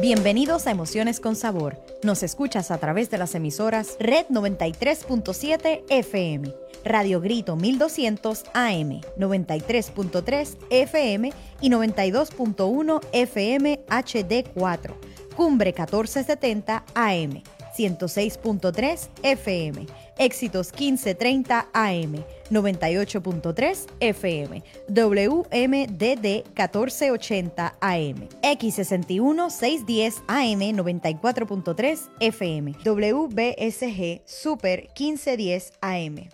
Bienvenidos a Emociones con Sabor. Nos escuchas a través de las emisoras Red 93.7 FM, Radio Grito 1200 AM, 93.3 FM y 92.1 FM HD4, Cumbre 1470 AM, 106.3 FM, Éxitos 1530 AM, 98.3 FM, WMDD 1480 AM, X61 610 AM, 94.3 FM, WBSG Super 1510 AM.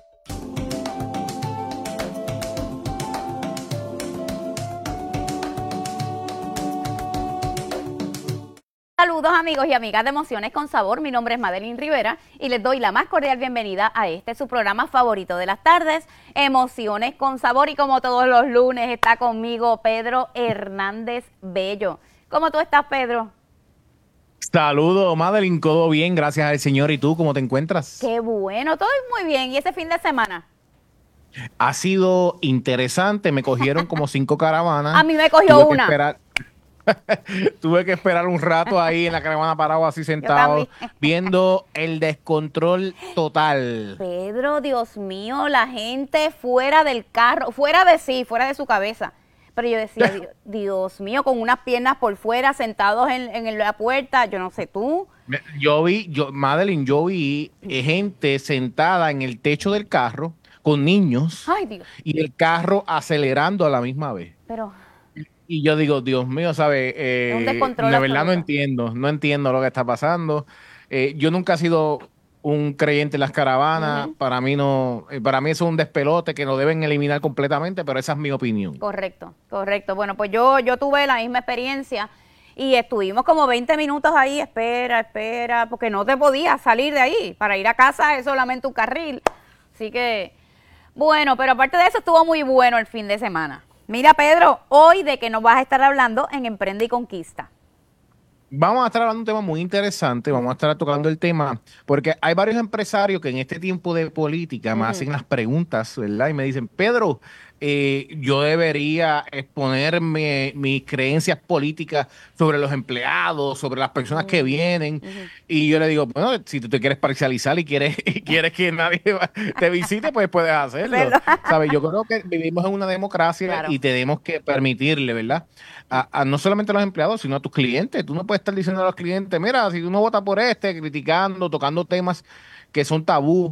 Saludos amigos y amigas de Emociones con Sabor, mi nombre es Madeline Rivera y les doy la más cordial bienvenida a su programa favorito de las tardes, Emociones con Sabor, y como todos los lunes está conmigo Pedro Hernández Bello. ¿Cómo tú estás, Pedro? Saludos, Madeline, todo bien, gracias al Señor. ¿Y tú cómo te encuentras? Qué bueno, todo muy bien. ¿Y ese fin de semana? Ha sido interesante, me cogieron como 5 caravanas. A mí me cogió una. Tuve que esperar un rato ahí en la caravana parado así sentado, viendo el descontrol total. Pedro, Dios mío, la gente fuera del carro, fuera de sí, fuera de su cabeza. Pero yo decía, Dios mío, con unas piernas por fuera, sentados en la puerta, yo no sé tú. Madeline, yo vi gente sentada en el techo del carro con niños. Ay, Dios. Y el carro acelerando a la misma vez. Pero... Y yo digo, Dios mío, ¿sabes? Un descontrol de verdad absoluto. no entiendo lo que está pasando. Yo nunca he sido un creyente en las caravanas. Para mí eso es un despelote que lo deben eliminar completamente, pero esa es mi opinión. Correcto. Bueno, pues yo tuve la misma experiencia y estuvimos como 20 minutos ahí, espera, porque no te podías salir de ahí. Para ir a casa es solamente un carril. Así que, bueno, pero aparte de eso estuvo muy bueno el fin de semana. Mira, Pedro, hoy de que nos vas a estar hablando en Emprende y Conquista. Vamos a estar hablando de un tema muy interesante, vamos a estar tocando el tema, porque hay varios empresarios que en este tiempo de política me hacen las preguntas, ¿verdad? Y me dicen, Pedro, yo debería exponer mis creencias políticas sobre los empleados, sobre las personas que vienen. Y yo le digo, bueno, si tú te quieres parcializar y quieres que nadie te visite, pues puedes hacerlo. ¿Sabes? Yo creo que vivimos en una democracia, claro, y tenemos que permitirle, ¿verdad? A no solamente a los empleados, sino a tus clientes. Tú no puedes estar diciendo a los clientes, mira, si tú no votas por criticando, tocando temas que son tabú,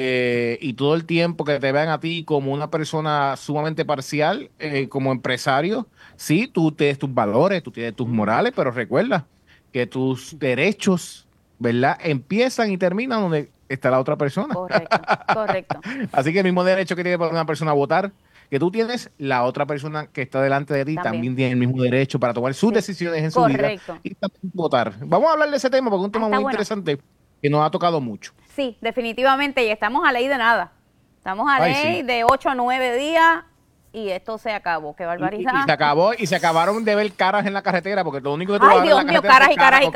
y todo el tiempo que te vean a ti como una persona sumamente parcial, como empresario. Sí, tú tienes tus valores, tú tienes tus morales, pero recuerda que tus derechos, ¿verdad?, empiezan y terminan donde está la otra persona. Correcto. Así que el mismo derecho que tiene una persona a votar, que tú tienes, la otra persona que está delante de ti también tiene el mismo derecho para tomar sus decisiones en su vida y también votar. Vamos a hablar de ese tema porque es un tema muy interesante que nos ha tocado mucho. Sí, definitivamente, y estamos a ley de nada. Estamos a ley de 8 a 9 días y esto se acabó. Qué barbaridad. Y se acabaron de ver caras en la carretera, porque lo único que tú vas a ver Dios mío, caras.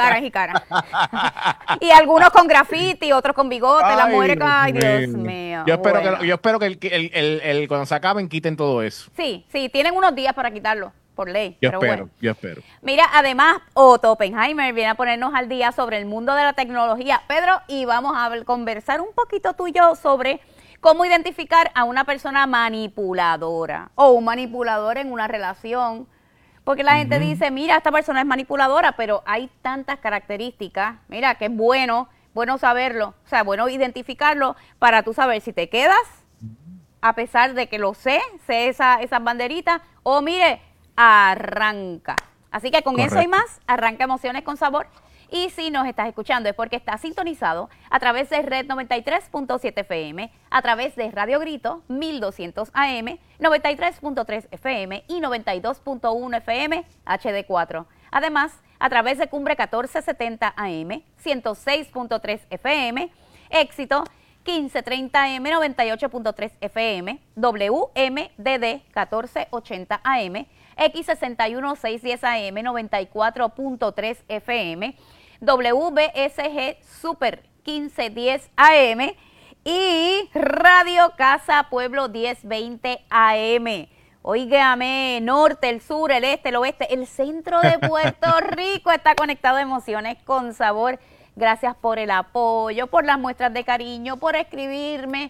Y algunos con grafiti, otros con bigote, la mujer, Dios mío. Yo espero que cuando se acaben quiten todo eso. Sí, tienen unos días para quitarlo. Por ley. Yo espero. Mira, además, Otto Oppenheimer viene a ponernos al día sobre el mundo de la tecnología. Pedro, y vamos a conversar un poquito tú y yo sobre cómo identificar a una persona manipuladora o un manipulador en una relación. Porque la gente dice, mira, esta persona es manipuladora, pero hay tantas características, mira, que es bueno saberlo, o sea, bueno identificarlo para tú saber si te quedas, a pesar de que lo sé esas banderitas, o mire, arranca. Así que con eso y más, arranca Emociones con Sabor. Y si nos estás escuchando es porque estás sintonizado a través de Red 93.7 FM, a través de Radio Grito 1200 AM, 93.3 FM y 92.1 FM HD4. Además, a través de Cumbre 1470 AM, 106.3 FM, Éxito 1530 AM, 98.3 FM, WMDD 1480 AM, X61 610 AM, 94.3 FM, WBSG Super 1510 AM y Radio Casa Pueblo 1020 AM. Óigame, norte, el sur, el este, el oeste, el centro de Puerto Rico está conectado a Emociones con Sabor. Gracias por el apoyo, por las muestras de cariño, por escribirme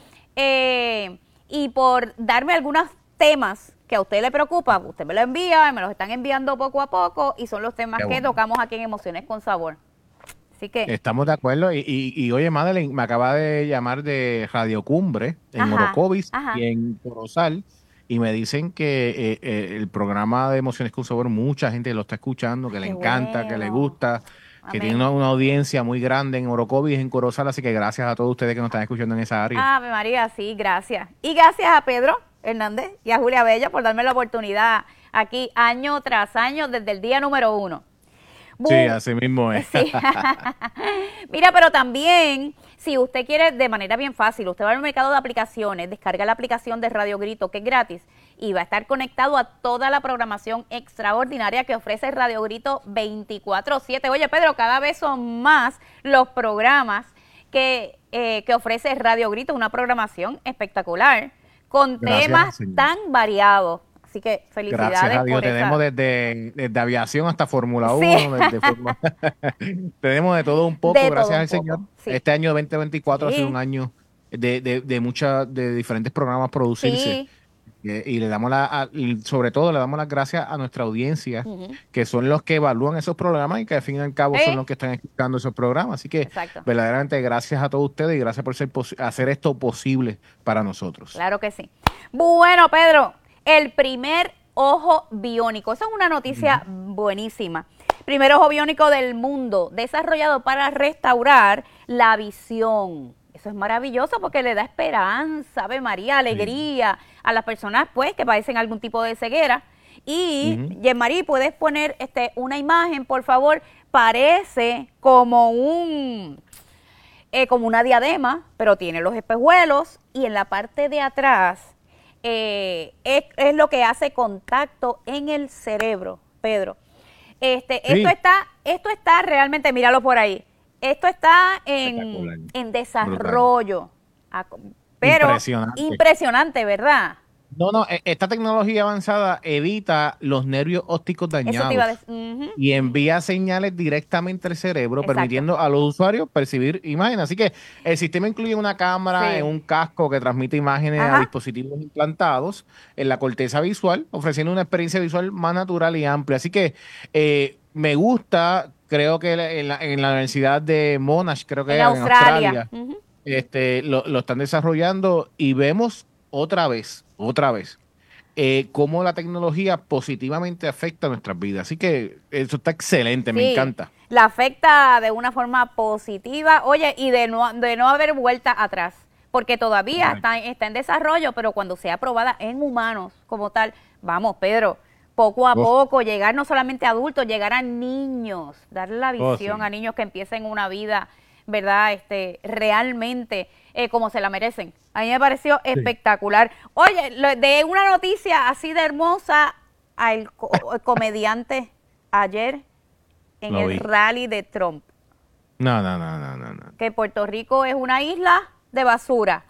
y por darme algunos temas que a usted le preocupa. Usted me lo envía, me los están enviando poco a poco y son los temas que tocamos aquí en Emociones con Sabor. Así que estamos de acuerdo. Y oye, Madeline, me acaba de llamar de Radio Cumbre en Orocovis y en Corozal. Y me dicen que el programa de Emociones con Sabor, mucha gente lo está escuchando, que le encanta, que le gusta, que tiene una audiencia muy grande en Orocovis, en Corozal. Así que gracias a todos ustedes que nos están escuchando en esa área. Ave María, sí, gracias. Y gracias a Pedro Hernández y a Julia Bella por darme la oportunidad aquí año tras año desde el día número 1. Sí, así mismo es. Sí. Mira, pero también, si usted quiere de manera bien fácil, usted va al mercado de aplicaciones, descarga la aplicación de Radio Grito, que es gratis, y va a estar conectado a toda la programación extraordinaria que ofrece Radio Grito 24/7. Oye, Pedro, cada vez son más los programas que ofrece Radio Grito, una programación espectacular, con temas tan variados. Así que felicidades. Gracias a Dios, tenemos desde aviación hasta Fórmula 1, tenemos de todo un poco, gracias al Señor. Sí. Este año 2024 ha sido un año de diferentes programas producirse. Sí. Y le damos sobre todo le damos las gracias a nuestra audiencia, que son los que evalúan esos programas y que al fin y al cabo son los que están escuchando esos programas. Así que verdaderamente gracias a todos ustedes y gracias por hacer esto posible para nosotros. Claro que sí. Bueno, Pedro, el primer ojo biónico. Esa es una noticia buenísima. Primer ojo biónico del mundo, desarrollado para restaurar la visión. Eso es maravilloso porque le da esperanza, Ave María, alegría a las personas pues que padecen algún tipo de ceguera. Y, Yemari, ¿puedes poner una imagen, por favor? Parece como como una diadema, pero tiene los espejuelos y en la parte de atrás es lo que hace contacto en el cerebro, Pedro. Esto está realmente, míralo por ahí. Esto está en desarrollo, pero impresionante, ¿verdad? No, esta tecnología avanzada evita los nervios ópticos dañados y envía señales directamente al cerebro, permitiendo a los usuarios percibir imágenes. Así que el sistema incluye una cámara en un casco que transmite imágenes a dispositivos implantados en la corteza visual, ofreciendo una experiencia visual más natural y amplia. Así que me gusta, creo que en la Universidad de Monash, creo que en Australia, lo están desarrollando y vemos otra vez, cómo la tecnología positivamente afecta nuestras vidas. Así que eso está excelente, me encanta. La afecta de una forma positiva, oye, y de no haber vuelta atrás, porque todavía está en desarrollo, pero cuando sea aprobada en humanos como tal, vamos, Pedro, poco a poco, llegar no solamente a adultos, llegar a niños, darle la visión a niños que empiecen una vida, ¿verdad? Realmente como se la merecen. A mí me pareció espectacular. Oye, de una noticia así de hermosa, al comediante ayer en el rally de Trump. No. Que Puerto Rico es una isla de basura.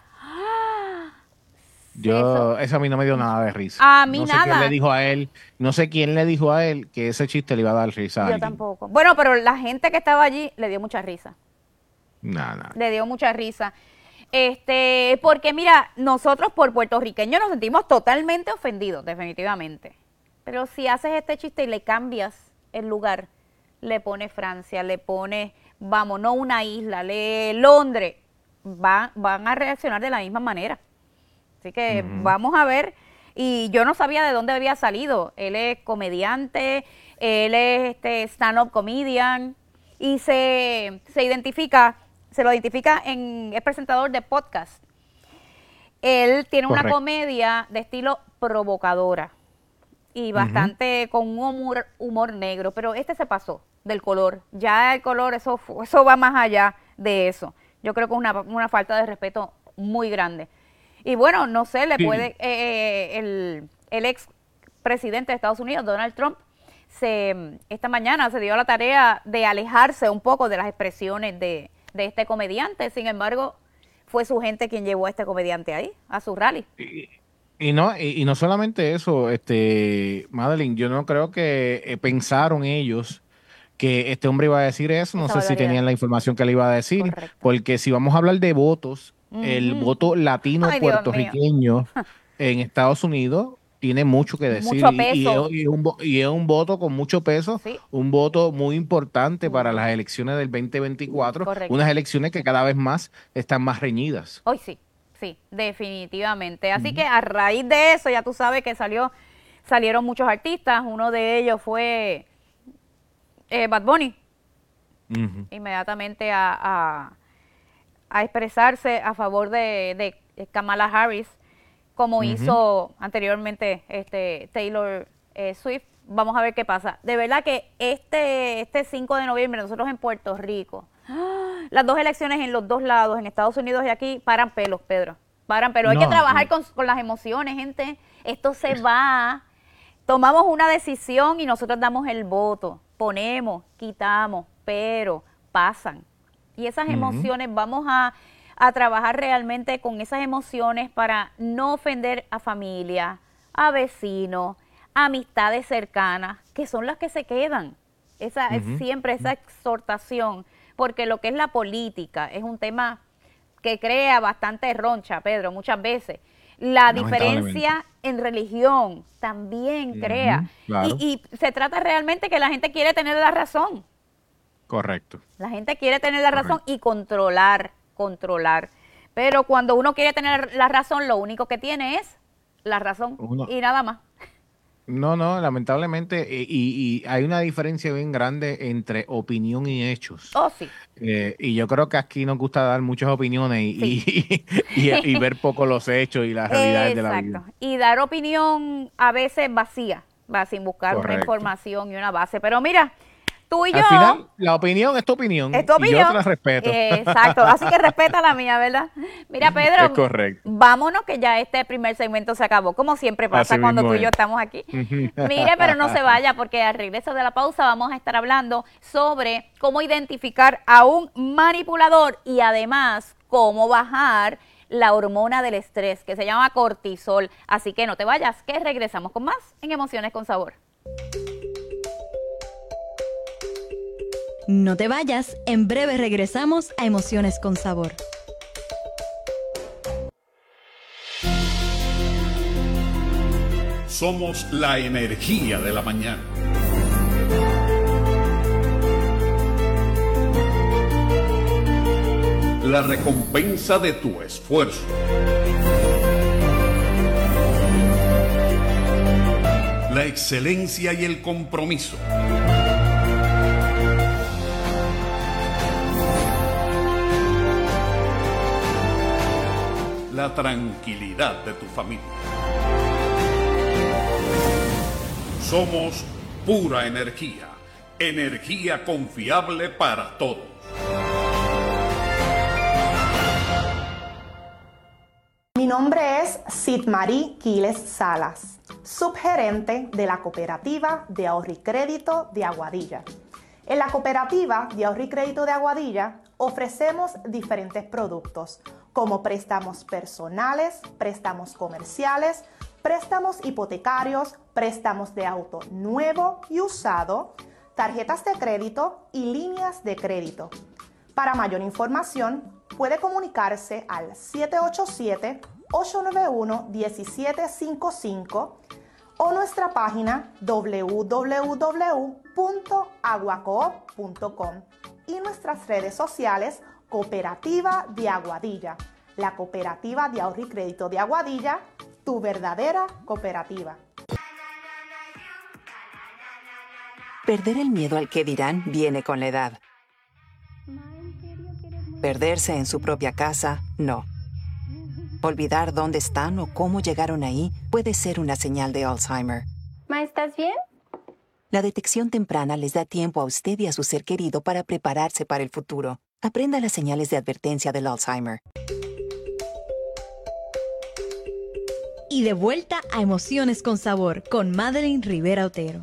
Eso a mí no me dio nada de risa. A mí nada. No sé quién le dijo a él que ese chiste le iba a dar risa a alguien. Yo tampoco. Bueno, pero la gente que estaba allí le dio mucha risa. Nada. Le dio mucha risa. Porque mira, nosotros por puertorriqueños nos sentimos totalmente ofendidos, definitivamente. Pero si haces este chiste y le cambias el lugar, le pones Francia, le pones, vamos, no una isla, Londres, van a reaccionar de la misma manera. Así que vamos a ver. Y yo no sabía de dónde había salido. Él es comediante, él es stand-up comedian y se lo identifica es presentador de podcast. Él tiene una comedia de estilo provocadora y bastante con un humor negro, pero se pasó del color. Ya el color, eso va más allá de eso. Yo creo que es una falta de respeto muy grande. Y bueno, no sé, puede el ex presidente de Estados Unidos, Donald Trump, esta mañana se dio a la tarea de alejarse un poco de las expresiones de este comediante. Sin embargo, fue su gente quien llevó a este comediante ahí, a su rally. Y no solamente eso, Madeline, yo no creo que pensaron ellos que este hombre iba a decir eso, no Esa sé si barbaridad. tenían la información que le iba a decir, Correcto. porque si vamos a hablar de votos, el Ujú. voto latino Ay, Dios mío. puertorriqueño en Estados Unidos tiene mucho que decir Mucho peso. y es un voto con mucho peso, Sí, un voto muy importante muy para las importante. elecciones del 2024, Correcto. unas elecciones que cada vez más están más reñidas. Hoy sí, sí, definitivamente. Así Ujú. que a raíz de eso, ya tú sabes que salieron muchos artistas. Uno de ellos fue Bad Bunny, Ujú. inmediatamente a expresarse a favor de Kamala Harris, como Ujú. hizo anteriormente Taylor Swift. Vamos a ver qué pasa. De verdad que este 5 de noviembre, nosotros en Puerto Rico, las dos elecciones en los dos lados, en Estados Unidos y aquí, paran pelos, Pedro. Paran pelos. Hay que No, trabajar con las emociones, gente. Esto se va. Tomamos una decisión y nosotros damos el voto. Ponemos, quitamos, pero pasan. Y esas Ujú. emociones, vamos a trabajar realmente con esas emociones para no ofender a familia, a vecinos, a amistades cercanas, que son las que se quedan. Esa es Ujú. siempre esa exhortación, porque lo que es la política es un tema que crea bastante roncha, Pedro, muchas veces. La Lamentablemente. diferencia en religión también crea. Ujú, claro. Y se trata realmente que la gente quiere tener la razón. Correcto. La gente quiere tener la razón y controlar. Pero cuando uno quiere tener la razón, lo único que tiene es la razón Uno, y nada más. no, lamentablemente, y hay una diferencia bien grande entre opinión y hechos. Oh, sí, Y yo creo que aquí nos gusta dar muchas opiniones sí. y ver poco los hechos y las realidades de la vida. Exacto. Y dar opinión a veces vacía, va sin buscar una Correcto. información y una base. Pero mira, tú y yo, Al final, la opinión es tu opinión es tu y yo te opinión. la respeto. Exacto, así que respeta la mía, ¿verdad? Mira, Pedro, Es correcto. vámonos que ya este primer segmento se acabó, como siempre pasa Así cuando mismo tú y yo es. estamos aquí. Mire, pero no se vaya porque al regreso de la pausa vamos a estar hablando sobre cómo identificar a un manipulador y además cómo bajar la hormona del estrés que se llama cortisol. Así que no te vayas, que regresamos con más en Emociones con Sabor. No te vayas, en breve regresamos a Emociones con Sabor. Somos la energía de la mañana. La recompensa de tu esfuerzo. La excelencia y el compromiso. La tranquilidad de tu familia. Somos pura energía, energía confiable para todos. Mi nombre es Sidmarí Quiles Salas, subgerente de la Cooperativa de Ahorro y Crédito de Aguadilla. En la Cooperativa de Ahorro y Crédito de Aguadilla ofrecemos diferentes productos como préstamos personales, préstamos comerciales, préstamos hipotecarios, préstamos de auto nuevo y usado, tarjetas de crédito y líneas de crédito. Para mayor información, puede comunicarse al 787-891-1755 o nuestra página www.aguacoop.com y nuestras redes sociales Cooperativa de Aguadilla, la Cooperativa de Ahorro y Crédito de Aguadilla, tu verdadera cooperativa. Perder el miedo al que dirán viene con la edad. Perderse en su propia casa, no. Olvidar dónde están o cómo llegaron ahí puede ser una señal de Alzheimer. Ma, ¿estás bien? La detección temprana les da tiempo a usted y a su ser querido para prepararse para el futuro. Aprenda las señales de advertencia del Alzheimer. Y de vuelta a Emociones con Sabor con Madeline Rivera Otero.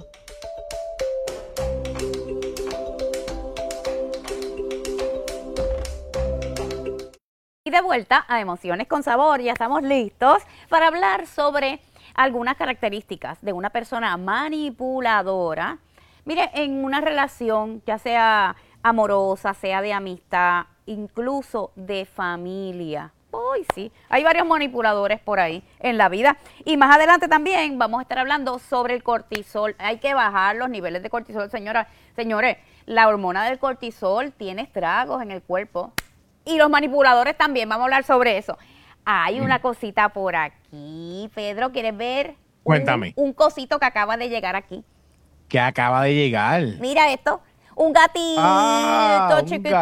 Y de vuelta a Emociones con Sabor, ya estamos listos para hablar sobre algunas características de una persona manipuladora. Mire, en una relación, ya sea amorosa, sea de amistad, incluso de familia. Uy, sí, hay varios manipuladores por ahí en la vida. Y más adelante también vamos a estar hablando sobre el cortisol. Hay que bajar los niveles de cortisol, señores. La hormona del cortisol tiene estragos en el cuerpo. Y los manipuladores también, vamos a hablar sobre eso. Hay una cosita por aquí, Pedro, ¿quieres ver? Cuéntame. Un cosito que acaba de llegar aquí. Que acaba de llegar. Mira esto, un gatito Un chiquitito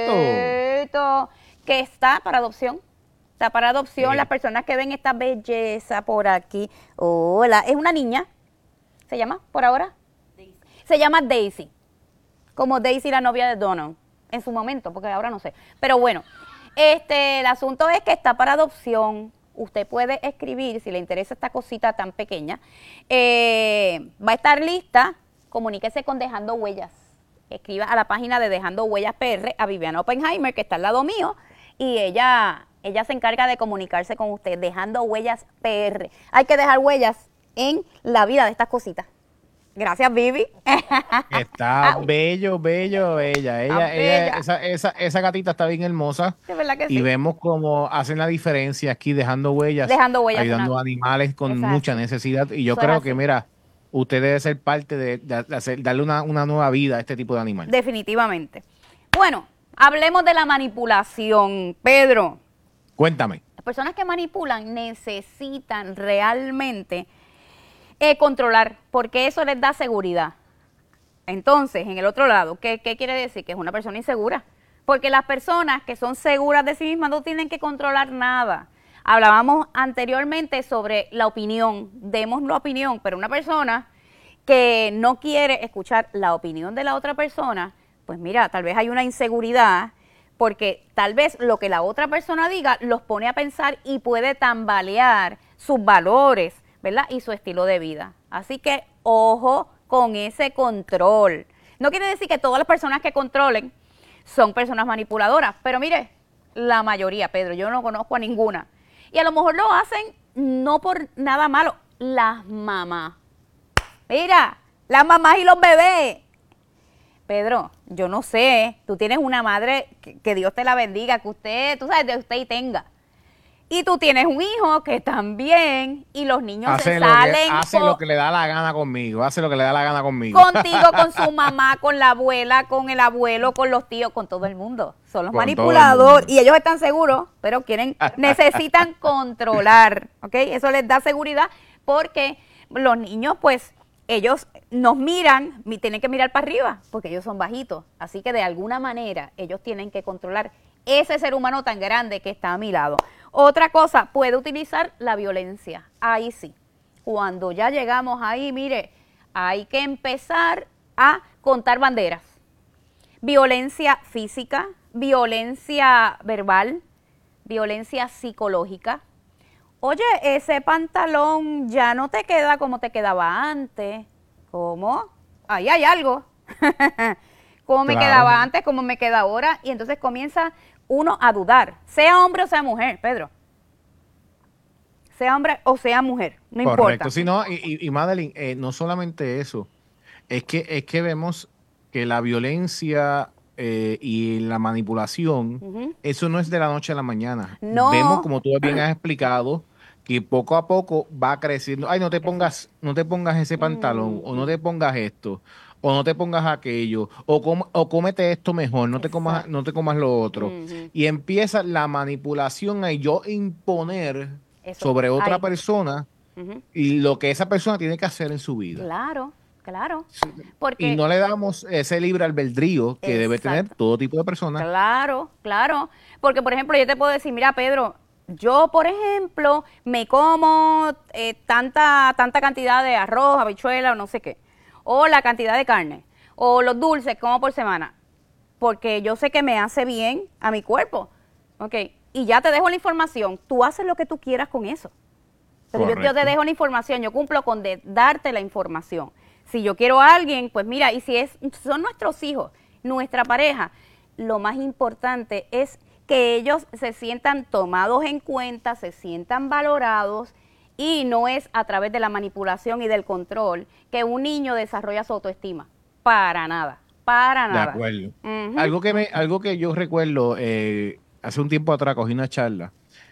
gato. que está para adopción. Está para adopción. Sí. Las personas que ven esta belleza por aquí. Hola, es una niña. ¿Se llama por ahora? Daisy. Se llama Daisy. Como Daisy, la novia de Donald. En su momento, porque ahora no sé. Pero bueno, el asunto es que está para adopción. Usted puede escribir, si le interesa esta cosita tan pequeña. Va a estar lista. Comuníquese con Dejando Huellas. Escriba a la página de Dejando Huellas PR a Viviana Oppenheimer, que está al lado mío. Y ella se encarga de comunicarse con usted. Dejando Huellas PR. Hay que dejar huellas en la vida de estas cositas. Gracias, Vivi. Está bello, bella. bella. Esa gatita está bien hermosa. De verdad que Y sí. vemos cómo hacen la diferencia aquí, dejando huellas. Dejando huellas, ayudando a animales con Eso es mucha así. necesidad. Y yo Eso es creo así. que, mira, usted debe ser parte de darle una nueva vida a este tipo de animal. Definitivamente. Bueno, hablemos de la manipulación, Pedro. Cuéntame. Las personas que manipulan necesitan realmente controlar, porque eso les da seguridad. Entonces, en el otro lado, ¿qué quiere decir? Que es una persona insegura. Porque las personas que son seguras de sí mismas no tienen que controlar nada. Hablábamos anteriormente sobre la opinión, demos la opinión, pero una persona que no quiere escuchar la opinión de la otra persona, pues mira, tal vez hay una inseguridad, porque tal vez lo que la otra persona diga los pone a pensar y puede tambalear sus valores, ¿verdad? Y su estilo de vida. Así que ojo con ese control. No quiere decir que todas las personas que controlen son personas manipuladoras, pero mire, la mayoría, Pedro, yo no conozco a ninguna. Y a lo mejor lo hacen no por nada malo, las mamás. Mira, las mamás y los bebés. Pedro, yo no sé, tú tienes una madre, que Dios te la bendiga, que usted, tú sabes, de usted y tenga. Y tú tienes un hijo que también, y los niños se salen Hace lo que le da la gana conmigo. contigo, con su mamá, con la abuela, con el abuelo, con los tíos, con todo el mundo. Son los Con manipuladores todo el mundo. y ellos están seguros, pero necesitan controlar, ¿ok? Eso les da seguridad porque los niños, pues, ellos nos miran, tienen que mirar para arriba porque ellos son bajitos. Así que de alguna manera ellos tienen que controlar ese ser humano tan grande que está a mi lado. Otra cosa, puede utilizar la violencia. Ahí sí. Cuando ya llegamos ahí, mire, hay que empezar a contar banderas. Violencia física, violencia verbal, violencia psicológica. Oye, ese pantalón ya no te queda como te quedaba antes. ¿Cómo? Ahí hay algo. ¿Cómo me Claro. quedaba antes? ¿Cómo me queda ahora? Y entonces comienza uno a dudar, sea hombre o sea mujer, Pedro. Sea hombre o sea mujer, no Correcto. importa. Sí, no, y Madeline, no solamente eso, es que vemos que la violencia y la manipulación, Ujú. eso no es de la noche a la mañana. No. Vemos, como tú bien has explicado, que poco a poco va creciendo. Ay, no te pongas ese pantalón, o no te pongas esto, o no te pongas aquello, o cómete esto mejor, no te comas lo otro. Ujú. Y empieza la manipulación a yo imponer Eso, sobre otra ahí. persona Ujú. y lo que esa persona tiene que hacer en su vida. Claro, claro. Sí. Porque Y no le damos ese libre albedrío que debe tener Exacto. todo tipo de personas. Claro, claro. Porque, por ejemplo, yo te puedo decir, mira, Pedro, yo, por ejemplo, me como tanta cantidad de arroz, habichuela o no sé qué, o la cantidad de carne, o los dulces que como por semana, porque yo sé que me hace bien a mi cuerpo, ¿ok? Y ya te dejo la información, tú haces lo que tú quieras con eso. Pero yo te Correcto. dejo la información, yo cumplo con darte la información. Si yo quiero a alguien, pues mira, y si son nuestros hijos, nuestra pareja, lo más importante es que ellos se sientan tomados en cuenta, se sientan valorados, y no es a través de la manipulación y del control que un niño desarrolla su autoestima. Para nada, para nada. De acuerdo. Ujú. Algo que yo recuerdo, hace un tiempo atrás cogí una charla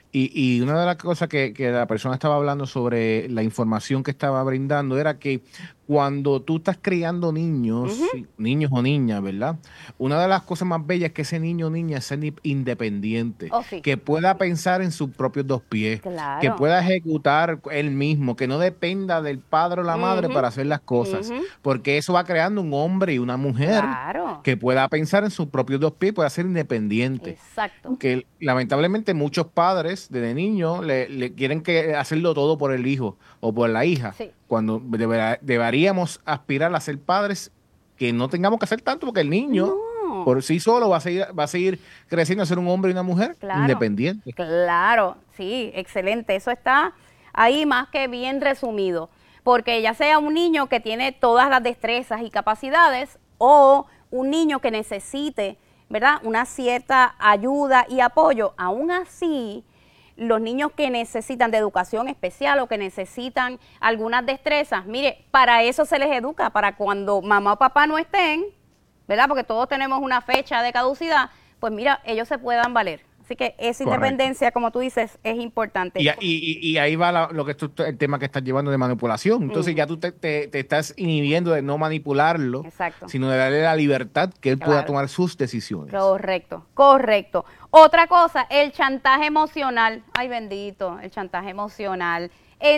y una de las cosas que la persona estaba hablando sobre la información que estaba brindando era que cuando tú estás criando niños, niños o niñas, ¿verdad? Una de las cosas más bellas es que ese niño o niña sea independiente, Oh, sí. que pueda pensar en sus propios dos pies, Claro. que pueda ejecutar él mismo, que no dependa del padre o la madre para hacer las cosas, porque eso va creando un hombre y una mujer Claro. que pueda pensar en sus propios dos pies, pueda ser independiente. Exacto. Que lamentablemente muchos padres desde niños le quieren que hacerlo todo por el hijo o por la hija, Sí. cuando deberíamos aspirar a ser padres que no tengamos que hacer tanto, porque el niño No. por sí solo va a seguir creciendo a ser un hombre y una mujer Claro. independiente. Claro, sí, excelente. Eso está ahí más que bien resumido. Porque ya sea un niño que tiene todas las destrezas y capacidades o un niño que necesite, ¿verdad?, una cierta ayuda y apoyo, aún así, los niños que necesitan de educación especial o que necesitan algunas destrezas, mire, para eso se les educa, para cuando mamá o papá no estén, ¿verdad?, porque todos tenemos una fecha de caducidad, pues mira, ellos se puedan valer. Así que esa Correcto. independencia, como tú dices, es importante. Y ahí va el tema que estás llevando de manipulación. Entonces ya tú te estás inhibiendo de no manipularlo, Exacto. sino de darle la libertad que él pueda Claro. tomar sus decisiones. Correcto, correcto. Otra cosa, el chantaje emocional. Ay, bendito, el chantaje emocional.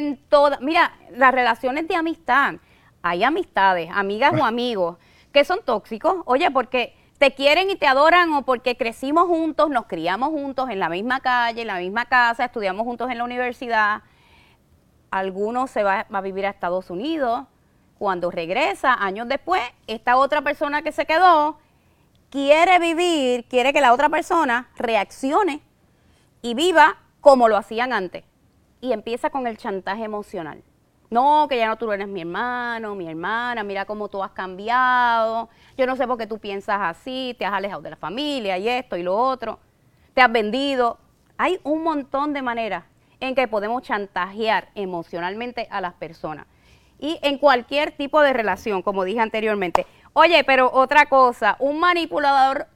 Mira, las relaciones de amistad. Hay amistades, amigas o amigos, que son tóxicos. Oye, porque te quieren y te adoran o porque crecimos juntos, nos criamos juntos en la misma calle, en la misma casa, estudiamos juntos en la universidad. Algunos se va a vivir a Estados Unidos. Cuando regresa, años después, esta otra persona que se quedó quiere que la otra persona reaccione y viva como lo hacían antes. Y empieza con el chantaje emocional. No, que ya no tú eres mi hermano, mi hermana, mira cómo tú has cambiado, yo no sé por qué tú piensas así, te has alejado de la familia y esto y lo otro, te has vendido. Hay un montón de maneras en que podemos chantajear emocionalmente a las personas. Y en cualquier tipo de relación, como dije anteriormente. Oye, pero otra cosa, un manipulador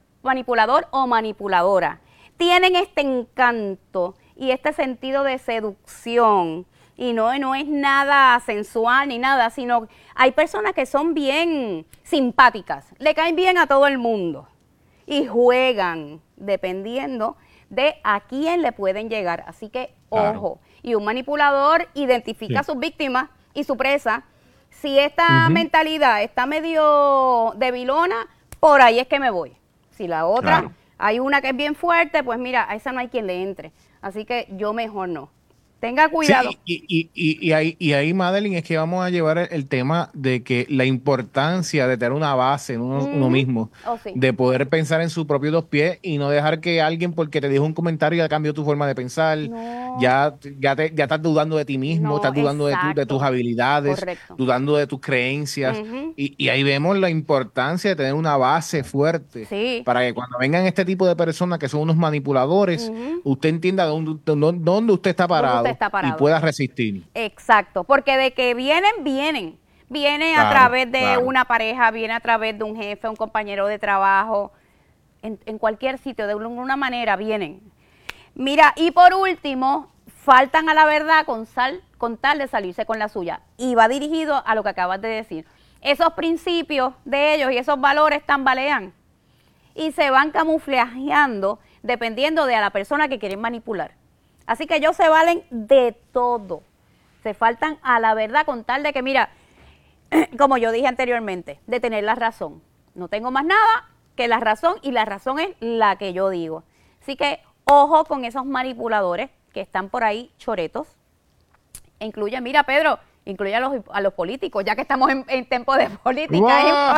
o manipuladora tienen este encanto y este sentido de seducción. Y no es nada sensual ni nada, sino hay personas que son bien simpáticas, le caen bien a todo el mundo y juegan dependiendo de a quién le pueden llegar. Así que, Claro. ojo, y un manipulador identifica a sus víctimas y su presa. Si esta mentalidad está medio debilona, por ahí es que me voy. Si la otra, Claro. hay una que es bien fuerte, pues mira, a esa no hay quien le entre. Así que yo mejor no. Tenga cuidado. Sí, y ahí, Madeline, es que vamos a llevar el tema de que la importancia de tener una base en uno mismo, Oh, sí. de poder pensar en sus propios dos pies y no dejar que alguien, porque te dijo un comentario, ya cambió tu forma de pensar, No. ya estás dudando de ti mismo, No, estás dudando de exacto. tus habilidades, Correcto. dudando de tus creencias. Ujú. Y ahí vemos la importancia de tener una base fuerte Sí. para que cuando vengan este tipo de personas que son unos manipuladores, usted entienda dónde usted está parado, está parado. y pueda resistir. Exacto, porque de que vienen. Viene a Claro, través de claro. una pareja, viene a través de un jefe, un compañero de trabajo, en cualquier sitio, de alguna manera vienen. Mira, y por último, faltan a la verdad con tal de salirse con la suya. Y va dirigido a lo que acabas de decir. Esos principios de ellos y esos valores tambalean y se van camuflajeando dependiendo de a la persona que quieren manipular. Así que ellos se valen de todo. Se faltan a la verdad con tal de que, mira, como yo dije anteriormente, de tener la razón. No tengo más nada que la razón y la razón es la que yo digo. Así que ojo con esos manipuladores que están por ahí choretos. Incluye, mira Pedro, incluye a los políticos, ya que estamos en tiempo de política. ¡Guau!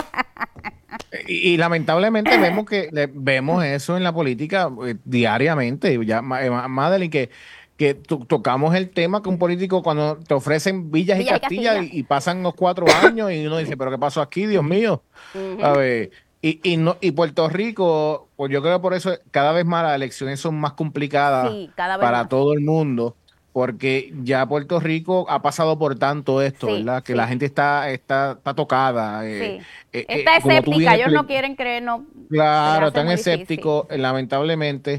Y lamentablemente vemos eso en la política diariamente. Ya, Madeline, que tocamos el tema que un político cuando te ofrecen villas y Villas y castillas Castilla. y pasan los 4 años y uno dice, pero ¿qué pasó aquí, Dios mío? A ver, Y Puerto Rico, pues yo creo que por eso cada vez más las elecciones son más complicadas Sí, cada vez para más. todo el mundo, porque ya Puerto Rico ha pasado por tanto esto, Sí, ¿verdad? Que sí. la gente está tocada. Sí. Está Como tú escéptica, bien ellos no quieren creer, no, se les claro, hace tan muy difícil. escépticos, lamentablemente,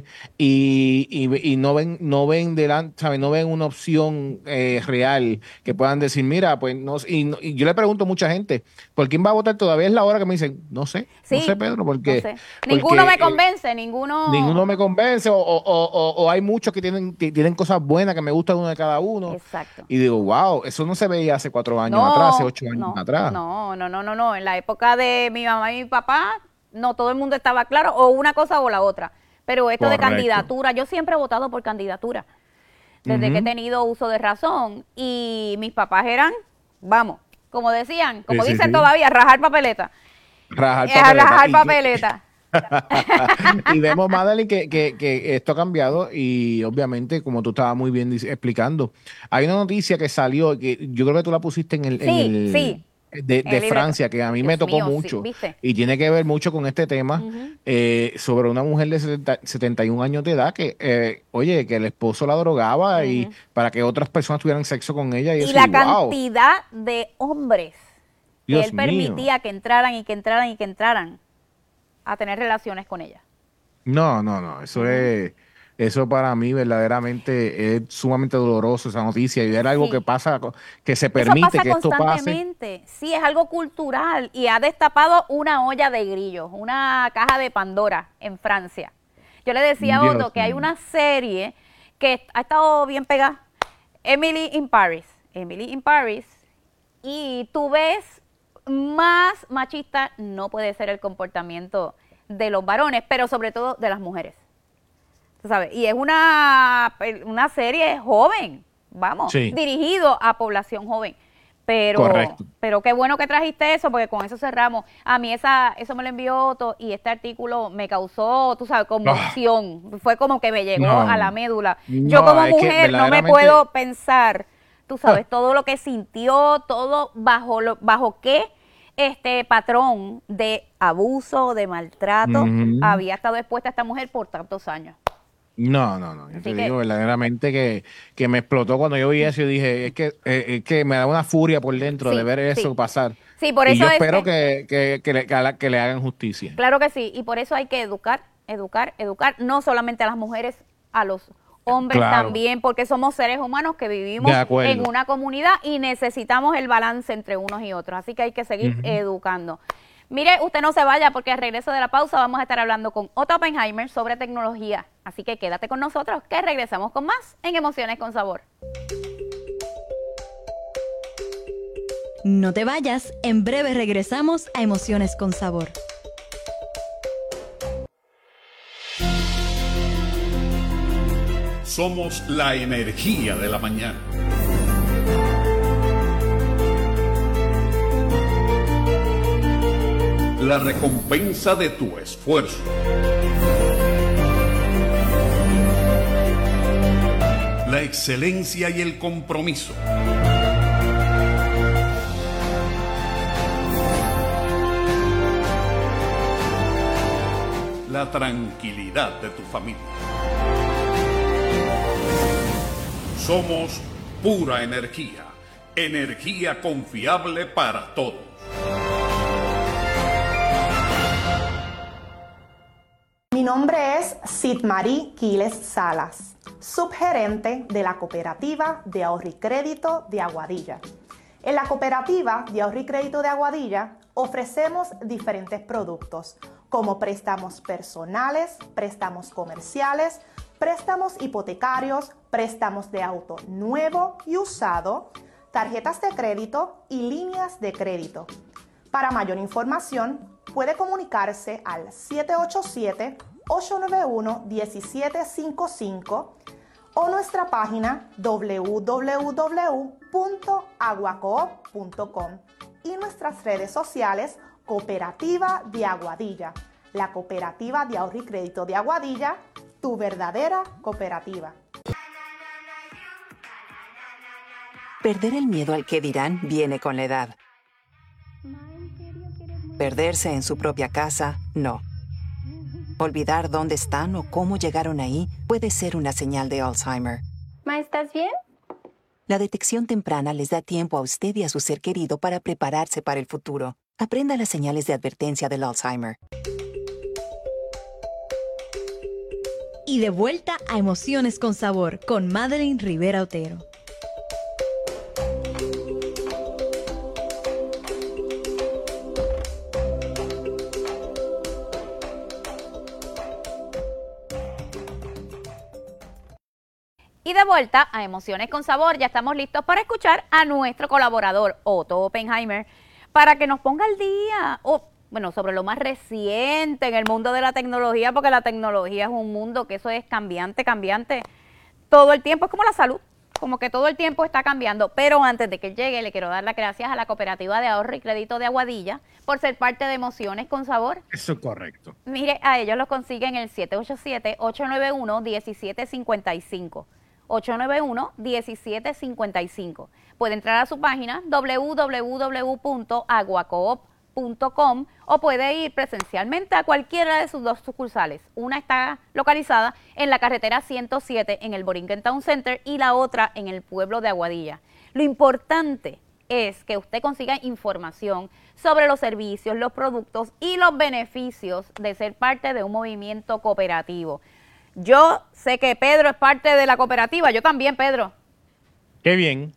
y no ven delante, ¿sabes? No ven una opción real que puedan decir, mira, pues y yo le pregunto a mucha gente, ¿por quién va a votar? Todavía es la hora que me dicen, no sé, Sí, Pedro, no porque, sé. porque Ninguno me convence, ninguno. ninguno me convence, o hay muchos que tienen cosas buenas que me gustan uno de cada uno, Exacto. y digo, wow, eso no se veía hace 4 años atrás, hace No, 8 años no, atrás. no. En la época de mi mamá y mi papá, no todo el mundo estaba claro, o una cosa o la otra. Pero esto de Correcto. candidatura, yo siempre he votado por candidatura, desde que he Ujú. tenido uso de razón. Y mis papás eran, vamos, como decían, como Sí, sí, dicen sí. todavía, rajar papeleta. Rajar papeleta. Rajar Y papeleta. y vemos, Madeline, que esto ha cambiado y obviamente, como tú estabas muy bien explicando, hay una noticia que salió, que yo creo que tú la pusiste Sí, de el libreto. Francia, que a mí me Dios tocó mío, sí, mucho ¿viste? y tiene que ver mucho con este tema sobre una mujer de 71 años de edad que, oye, que el esposo la drogaba y para que otras personas tuvieran sexo con ella y Y eso, la y wow, cantidad de hombres que Dios él mío. permitía que entraran y que entraran y que entraran a tener relaciones con ella. No, eso para mí verdaderamente es sumamente doloroso esa noticia y ver algo que Sí. pasa, que se Eso permite pasa que esto pase. constantemente. Sí, es algo cultural y ha destapado una olla de grillos, una caja de Pandora en Francia. Yo le decía a Dios Otto que hay mío. una serie que ha estado bien pegada, Emily in Paris. Emily in Paris. Y tú ves, más machista no puede ser el comportamiento de los varones, pero sobre todo de las mujeres. ¿Tú sabes? Y es una serie joven, vamos, Sí. dirigido a población joven. Correcto. Pero qué bueno que trajiste eso, porque con eso cerramos. A mí eso me lo envió Otto y este artículo me causó, tú sabes, conmoción. Fue como que me llegó No. a la médula. No, Yo como es que mujer no me verdaderamente- puedo pensar, tú sabes, todo lo que sintió, todo bajo qué patrón de abuso, de maltrato Ujú. había estado expuesta esta mujer por tantos años. No. Yo Así te que- digo verdaderamente que me explotó cuando yo vi eso y dije, es que me da una furia por dentro Sí, de ver eso sí. pasar. Sí, por Y eso yo es espero que- que le hagan justicia. Claro que sí, y por eso hay que educar, no solamente a las mujeres, a los hombres Claro. también, porque somos seres humanos que vivimos De acuerdo. en una comunidad y necesitamos el balance entre unos y otros, así que hay que seguir educando. Mire, usted no se vaya porque al regreso de la pausa vamos a estar hablando con Otto Oppenheimer sobre tecnología, así que quédate con nosotros que regresamos con más en Emociones con Sabor. No te vayas, en breve regresamos a Emociones con Sabor. Somos la energía de la mañana. La recompensa de tu esfuerzo. La excelencia y el compromiso. La tranquilidad de tu familia. Somos pura energía, energía confiable para todos. Mi nombre es Sitmarí Quiles Salas, subgerente de la Cooperativa de Ahorro y Crédito de Aguadilla. En la Cooperativa de Ahorro y Crédito de Aguadilla ofrecemos diferentes productos como préstamos personales, préstamos comerciales, préstamos hipotecarios, préstamos de auto nuevo y usado, tarjetas de crédito y líneas de crédito. Para mayor información, puede comunicarse al 787-891-1755 o nuestra página www.aguacoop.com y nuestras redes sociales Cooperativa de Aguadilla, la Cooperativa de Ahorro y Crédito de Aguadilla, tu verdadera cooperativa. Perder el miedo al que dirán viene con la edad. Perderse en su propia casa, no. Olvidar dónde están o cómo llegaron ahí puede ser una señal de Alzheimer. Ma, ¿estás bien? La detección temprana les da tiempo a usted y a su ser querido para prepararse para el futuro. Aprenda las señales de advertencia del Alzheimer. Y de vuelta a Emociones con Sabor con Madeline Rivera Otero. Y de vuelta a Emociones con Sabor, ya estamos listos para escuchar a nuestro colaborador, Otto Oppenheimer, para que nos ponga al día, sobre lo más reciente en el mundo de la tecnología, porque la tecnología es un mundo que eso es cambiante todo el tiempo, es como la salud, como que todo el tiempo está cambiando. Pero antes de que llegue, le quiero dar las gracias a la Cooperativa de Ahorro y Crédito de Aguadilla por ser parte de Emociones con Sabor. Eso es correcto. Mire, a ellos los consiguen en el 787-891-1755. 891-1755. Puede entrar a su página www.aguacoop.com o puede ir presencialmente a cualquiera de sus dos sucursales. Una está localizada en la carretera 107 en el Borinquen Town Center y la otra en el pueblo de Aguadilla. Lo importante es que usted consiga información sobre los servicios, los productos y los beneficios de ser parte de un movimiento cooperativo. Yo sé que Pedro es parte de la cooperativa, yo también, Pedro. Qué bien.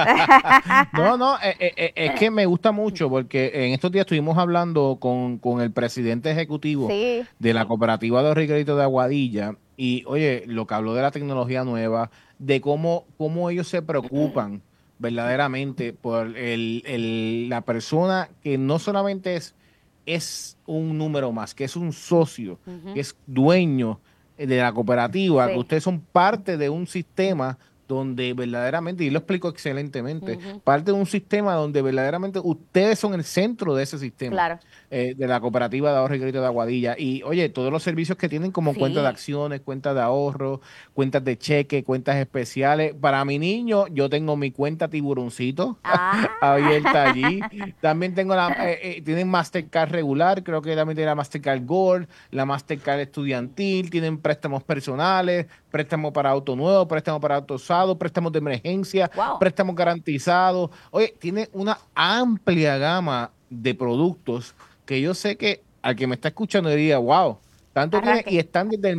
Es que me gusta mucho porque en estos días estuvimos hablando con el presidente ejecutivo de la Cooperativa de Ahorro y Crédito de Aguadilla y, oye, lo que habló de la tecnología nueva, de cómo ellos se preocupan verdaderamente por la persona que no solamente es un número más, que es un socio, que es dueño de la cooperativa, que ustedes son parte de un sistema donde verdaderamente, y lo explico excelentemente, parte de un sistema donde verdaderamente ustedes son el centro de ese sistema, de la Cooperativa de Ahorro y Crédito de Aguadilla. Y oye, todos los servicios que tienen como cuentas de acciones, cuentas de ahorro, cuentas de cheque, cuentas especiales. Para mi niño, yo tengo mi cuenta Tiburoncito abierta allí. También tengo tienen Mastercard regular, creo que también tiene la Mastercard Gold, la Mastercard estudiantil, tienen préstamos personales, préstamos para auto nuevo, préstamos para auto usado, préstamos de emergencia, préstamos garantizados. Oye, tiene una amplia gama de productos que yo sé que al que me está escuchando diría, wow, tanto tiene, y están desde el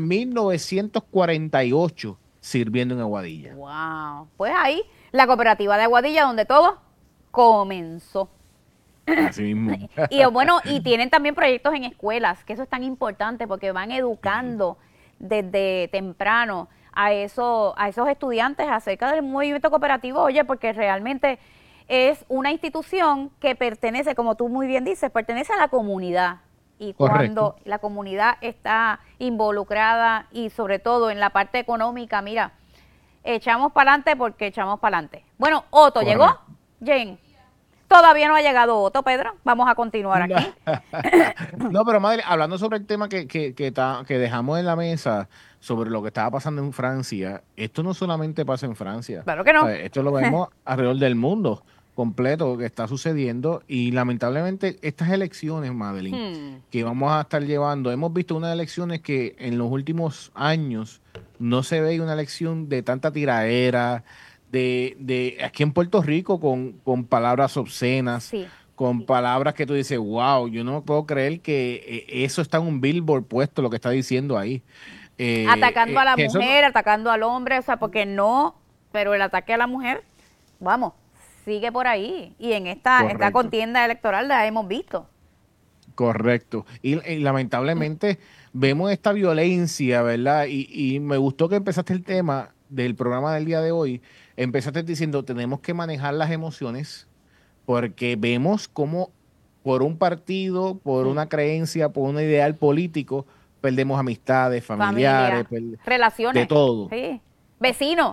1948 sirviendo en Aguadilla. Wow, pues ahí, la Cooperativa de Aguadilla, donde todo comenzó. Así mismo. Y bueno, y tienen también proyectos en escuelas, que eso es tan importante porque van educando desde temprano a esos estudiantes acerca del movimiento cooperativo, oye, porque realmente es una institución que pertenece, como tú muy bien dices, pertenece a la comunidad. Y cuando la comunidad está involucrada y sobre todo en la parte económica, mira, echamos para adelante porque echamos para adelante. Bueno, Otto, ¿llegó? Jane. Todavía no ha llegado Otto, Pedro. Vamos a continuar aquí. No, pero madre, hablando sobre el tema que dejamos en la mesa, sobre lo que estaba pasando en Francia, esto no solamente pasa en Francia. Claro que no. Esto lo vemos alrededor del mundo completo que está sucediendo y lamentablemente estas elecciones, Madeline, que vamos a estar llevando, hemos visto unas elecciones que en los últimos años no se ve una elección de tanta tiraera, de aquí en Puerto Rico con palabras obscenas, con palabras que tú dices, wow, yo no puedo creer que eso está en un billboard puesto, lo que está diciendo ahí. Atacando a la mujer, atacando al hombre, o sea, porque no, pero el ataque a la mujer, vamos, sigue por ahí. Y en esta contienda electoral la hemos visto. Correcto. Y lamentablemente vemos esta violencia, ¿verdad? Y me gustó que empezaste el tema del programa del día de hoy. Empezaste diciendo, tenemos que manejar las emociones porque vemos cómo por un partido, por una creencia, por un ideal político, perdemos amistades, familiares, relaciones, de todo. Sí. Vecinos,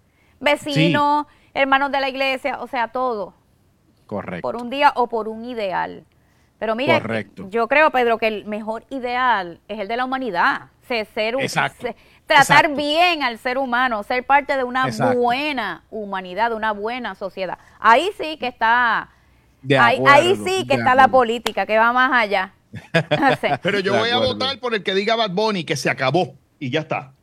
hermanos de la iglesia, o sea, todo. Correcto. Por un día o por un ideal. Pero mira, yo creo, Pedro, que el mejor ideal es el de la humanidad. Tratar bien al ser humano, ser parte de una buena humanidad, de una buena sociedad. Ahí sí que está De Ahí acuerdo, sí que de está la acuerdo. política, que va más allá. Sí. Pero yo De voy a acuerdo. votar por el que diga Bad Bunny, que se acabó. Y ya está.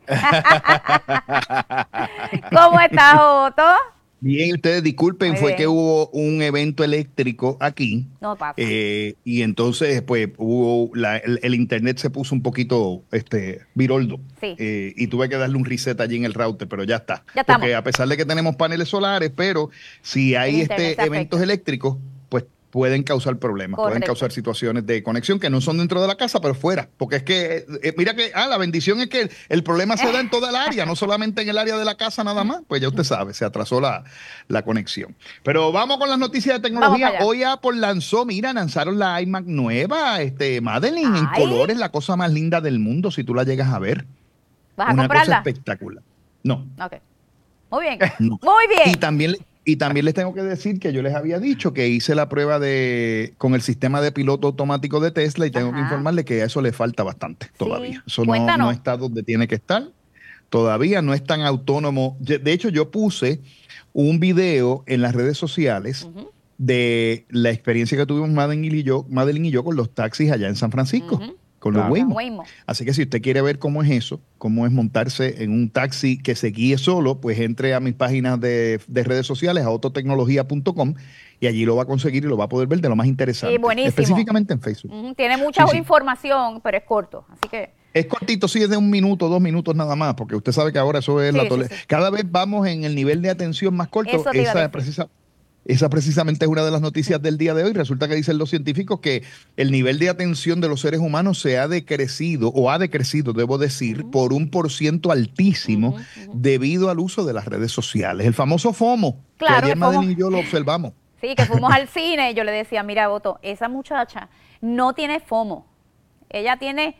¿Cómo estás, Otto? Bien, ustedes disculpen, Muy fue bien. que hubo un evento eléctrico aquí. No pasa. Y entonces, pues, el internet se puso un poquito viroldo. Sí. Y tuve que darle un reset allí en el router, pero ya está. Ya estamos. Porque a pesar de que tenemos paneles solares, pero si El hay internet se eventos afecta. eléctricos, pues pueden causar problemas, pueden Correcto. causar situaciones de conexión que no son dentro de la casa, pero fuera. Porque es que, mira que, la bendición es que el problema se da en toda el área, no solamente en el área de la casa nada más. Pues ya usted sabe, se atrasó la conexión. Pero vamos con las noticias de tecnología. Vamos para allá. Hoy Apple lanzaron la iMac nueva, Madeline, en Ay. colores, la cosa más linda del mundo, si tú la llegas a ver. ¿Vas a Una cosa comprarla? espectacular. No. Ok. Muy bien. No. Muy bien. Y también les tengo que decir que yo les había dicho que hice la prueba con el sistema de piloto automático de Tesla y tengo que Ajá. informarle que a eso le falta bastante todavía. Eso Cuéntanos. no está donde tiene que estar. Todavía no es tan autónomo. De hecho, yo puse un video en las redes sociales de la experiencia que tuvimos Madeline y yo con los taxis allá en San Francisco, Ujú. con los Claro. Waymo. Waymo. Así que si usted quiere ver cómo es eso, cómo es montarse en un taxi que se guíe solo, pues entre a mis páginas de redes sociales, a autotecnología.com, y allí lo va a conseguir y lo va a poder ver de lo más interesante. Sí, buenísimo. Específicamente en Facebook. Ujú, tiene mucha Sí, sí. información, pero es corto. Así que Es cortito, sí, es de 1 minuto, 2 minutos nada más, porque usted sabe que ahora eso es Sí, la sí, tolerancia. sí. Cada vez vamos en el nivel de atención más corto. Eso te iba a Esa precisamente es una de las noticias del día de hoy. Resulta que dicen los científicos que el nivel de atención de los seres humanos se ha decrecido, debo decir, por 1% altísimo debido al uso de las redes sociales. El famoso FOMO, Claro, que ayer el FOMO. Madeline y yo lo observamos. sí, que fuimos al cine y yo le decía, mira, Otto, esa muchacha no tiene FOMO. Ella tiene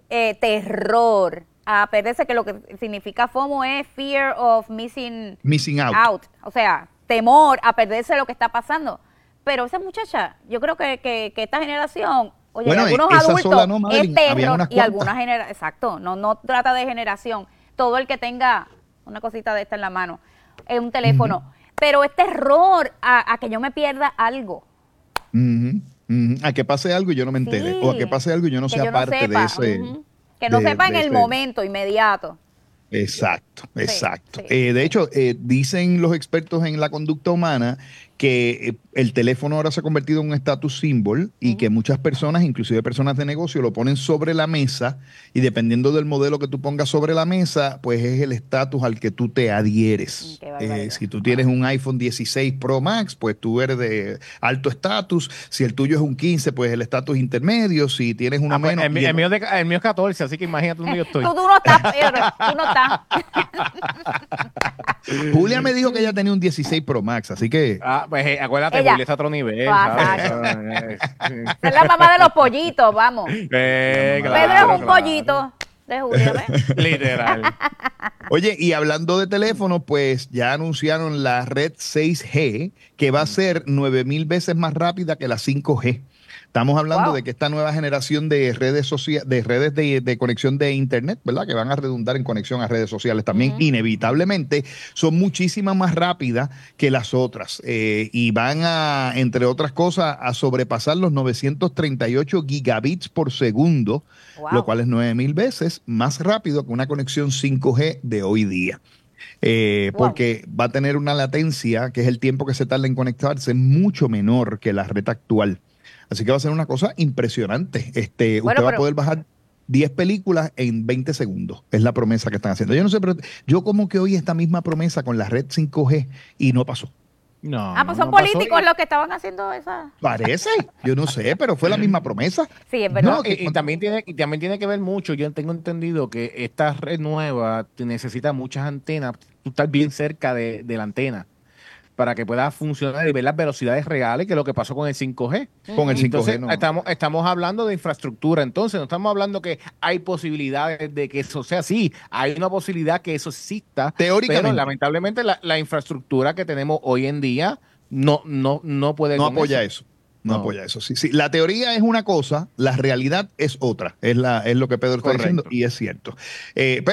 terror a perderse, que lo que significa FOMO es Fear of Missing Missing out. O sea, temor a perderse lo que está pasando. Pero esa muchacha, yo creo que esta generación, oye, Bueno, algunos esa adultos sola no, es Madeline, había terror unas y cuantas. algunas generaciones, exacto, no trata de generación. Todo el que tenga una cosita de esta en la mano, un teléfono, pero es terror a que yo me pierda algo. Ujú, ujú. A que pase algo y yo no me entere. Sí, O a que pase algo y yo no que sea yo no parte sepa, de ese. ujú. Que no sepa en el momento inmediato. Exacto, exacto. sí. De hecho, dicen los expertos en la conducta humana que el teléfono ahora se ha convertido en un status symbol y que muchas personas, inclusive personas de negocio, lo ponen sobre la mesa y dependiendo del modelo que tú pongas sobre la mesa, pues es el estatus al que tú te adhieres. Qué barbaridad. Si tú tienes un iPhone 16 Pro Max, pues tú eres de alto estatus. Si el tuyo es un 15, pues el estatus intermedio. Si tienes uno Pues, menos... el mío es 14, así que imagínate dónde yo estoy. Tú no estás, Pedro, tú no estás. Julia me dijo que ella tenía un 16 Pro Max, así que... Ah, pues acuérdate, Ella. Julia es a otro nivel. Ah, ¿sabes? Es la mamá de los pollitos, vamos. Claro, Pedro es un claro. pollito de Julia, ¿ves? Literal. Oye, y hablando de teléfono, pues ya anunciaron la red 6G, que va a ser 9,000 veces más rápida que la 5G. Estamos hablando Wow. de que esta nueva generación de redes de conexión de Internet, ¿verdad? Que van a redundar en conexión a redes sociales también, inevitablemente, son muchísimas más rápidas que las otras. Y van a, entre otras cosas, a sobrepasar los 938 gigabits por segundo, Wow. lo cual es 9,000 veces más rápido que una conexión 5G de hoy día. Porque va a tener una latencia, que es el tiempo que se tarda en conectarse, mucho menor que la red actual. Así que va a ser una cosa impresionante. Usted va a pero- poder bajar 10 películas en 20 segundos. Es la promesa que están haciendo. Yo no sé, pero yo como que oí esta misma promesa con la red 5G y no pasó. No, Pues son no pasó. políticos los que estaban haciendo esa. Parece, yo no sé, pero fue la misma promesa. Sí, es verdad. No, y también tiene que ver mucho. Yo tengo entendido que esta red nueva necesita muchas antenas. Tú estás bien cerca de la antena para que pueda funcionar y ver las velocidades reales, que es lo que pasó con el 5G. Con el 5G Entonces, no. estamos hablando de infraestructura. Entonces, no estamos hablando que hay posibilidades de que eso sea así. Hay una posibilidad que eso exista. Teóricamente. Pero lamentablemente la infraestructura que tenemos hoy en día no puede No con apoya eso. No No. apoya eso. Sí, sí. La teoría es una cosa, la realidad es otra. Es lo que Pedro está Correcto. diciendo y es cierto. Pero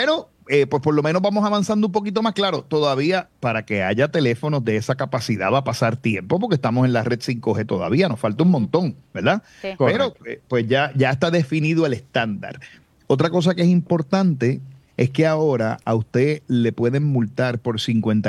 pues por lo menos vamos avanzando un poquito más. Claro, todavía para que haya teléfonos de esa capacidad va a pasar tiempo porque estamos en la red 5G todavía, nos falta un montón, ¿verdad? Sí. Pero pues ya está definido el estándar. Otra cosa que es importante es que ahora a usted le pueden multar por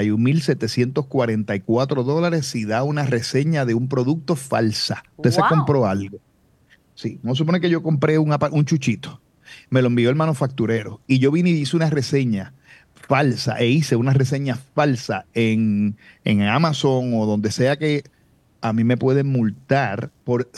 $51,744 si da una reseña de un producto falsa. Usted se Wow. compró algo. Sí, vamos a suponer que yo compré un chuchito, me lo envió el manufacturero y yo vine y hice una reseña falsa hice una reseña falsa en Amazon o donde sea, que a mí me pueden multar por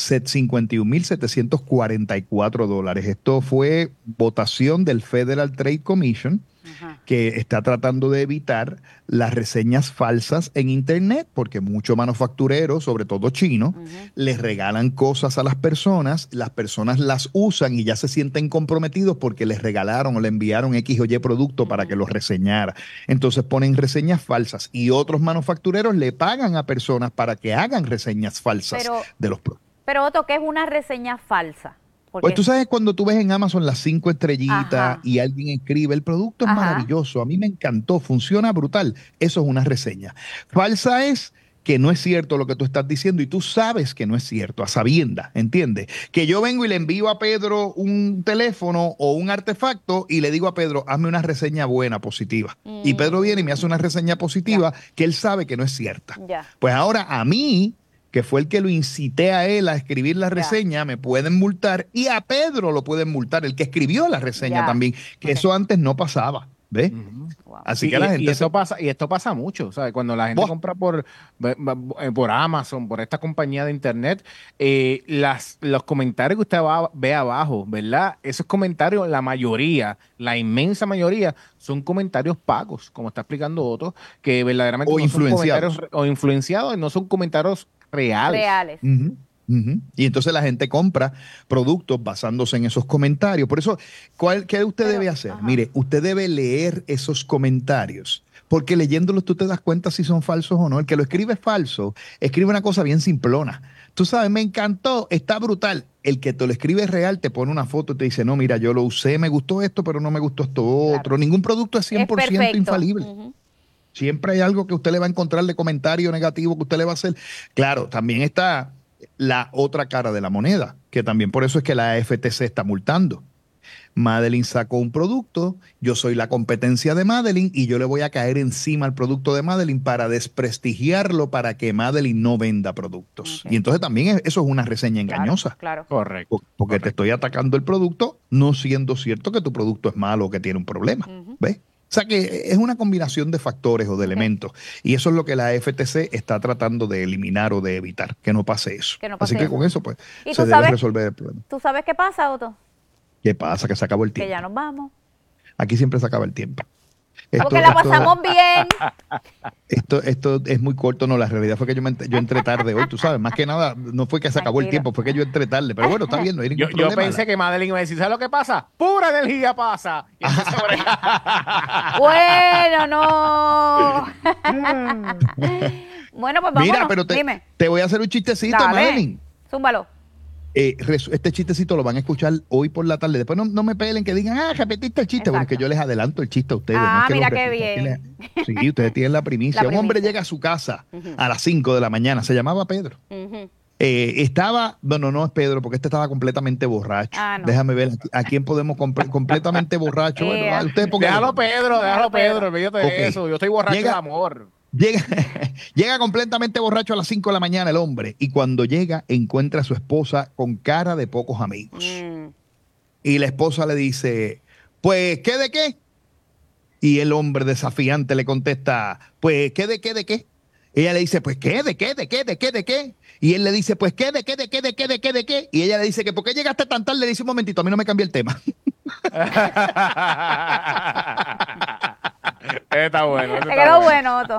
$51,744. Esto fue votación del Federal Trade Commission, que está tratando de evitar las reseñas falsas en Internet, porque muchos manufactureros, sobre todo chinos, les regalan cosas a las personas las usan y ya se sienten comprometidos porque les regalaron o le enviaron X o Y producto para que los reseñara. Entonces ponen reseñas falsas y otros manufactureros le pagan a personas para que hagan reseñas falsas de los productos. Pero Otto, ¿qué es una reseña falsa? Porque Pues tú sabes cuando tú ves en Amazon las 5 estrellitas Ajá. y alguien escribe, el producto es Ajá. maravilloso, a mí me encantó, funciona brutal. Eso es una reseña. Falsa es que no es cierto lo que tú estás diciendo y tú sabes que no es cierto, a sabiendas, ¿entiendes? Que yo vengo y le envío a Pedro un teléfono o un artefacto y le digo a Pedro, hazme una reseña buena, positiva. Y Pedro viene y me hace una reseña positiva que él sabe que no es cierta. Ya. Pues ahora a mí, que fue el que lo incité a él a escribir la reseña, me pueden multar y a Pedro lo pueden multar, el que escribió la reseña Ya. también, que eso antes no pasaba, ¿ves? Así que la gente... y esto pasa mucho, ¿sabes? Cuando la gente Buah. compra por Amazon, por esta compañía de internet, los comentarios que usted ve abajo, ¿verdad? Esos comentarios, la inmensa mayoría, son comentarios pagos, como está explicando Otto, que verdaderamente O no son influenciados. comentarios o influenciados, no son comentarios reales. Ujú, ujú. Y entonces la gente compra productos basándose en esos comentarios. Por eso, ¿qué usted debe hacer? Mire, usted debe leer esos comentarios, porque leyéndolos tú te das cuenta si son falsos o no. El que lo escribe falso, escribe una cosa bien simplona. Tú sabes, me encantó, está brutal. El que te lo escribe real te pone una foto y te dice, no, mira, yo lo usé, me gustó esto, pero no me gustó esto otro. Ningún producto es 100% perfecto. infalible. Siempre hay algo que usted le va a encontrar de comentario negativo que usted le va a hacer. Claro, también está la otra cara de la moneda, que también por eso es que la FTC está multando. Madeline sacó un producto, yo soy la competencia de Madeline y yo le voy a caer encima al producto de Madeline para desprestigiarlo, para que Madeline no venda productos. Y entonces también eso es una reseña engañosa. Claro. Correcto. Porque te estoy atacando el producto, no siendo cierto que tu producto es malo o que tiene un problema. ¿Ves? O sea que es una combinación de factores o de elementos. Y eso es lo que la FTC está tratando de eliminar o de evitar, que no pase eso. Que no pase Así que eso. con eso, pues, ¿Y se tú debe sabes- resolver el problema. ¿Tú sabes qué pasa, Otto? ¿Qué pasa? Que se acabó el Que tiempo. ya nos vamos. Aquí siempre se acaba el tiempo. Porque la pasamos bien. Esto es muy corto, no, la realidad fue que yo entré tarde hoy, tú sabes, más que nada, no fue que se acabó el Tranquilo. tiempo, fue que yo entré tarde, pero bueno, está bien, no hay ningún Yo problema. pensé que Madeline iba a decir, ¿sabes lo que pasa? ¡Pura energía pasa! Y entonces, Bueno, no. Bueno, pues vámonos. Mira, pero Dime. te voy a hacer un chistecito, Dale. Madeline. Zúmbalo. Este chistecito lo van a escuchar hoy por la tarde. Después no me pelen que digan, repetiste el chiste. Bueno, es que yo les adelanto el chiste a ustedes. Ah, no es que mira lo qué repita. bien. Sí, ustedes tienen la primicia. La Un hombre primicia. llega a su casa a las 5 de la mañana. Se llamaba Pedro. Estaba, bueno, no es Pedro, porque este estaba completamente borracho. Ah, no. Déjame ver a quién podemos completamente borracho. Bueno, ustedes pongan- déjalo Déjalo, Pedro, olvídate de Ok. eso. Yo estoy borracho Llega- de amor. Llega, llega completamente borracho a las 5 de la mañana el hombre y cuando llega encuentra a su esposa con cara de pocos amigos. Y la esposa le dice, pues, ¿qué de qué? Y el hombre desafiante le contesta, pues, ¿qué de qué de qué? Ella le dice, pues, ¿qué de qué de qué de qué de qué? Y él le dice, pues, ¿qué de qué de qué de qué de qué de qué? Y ella le dice que, ¿por qué llegaste tan tarde? Le dice, un momentito, a mí no me cambia el tema. Está bueno. Te quedó bueno, Otto.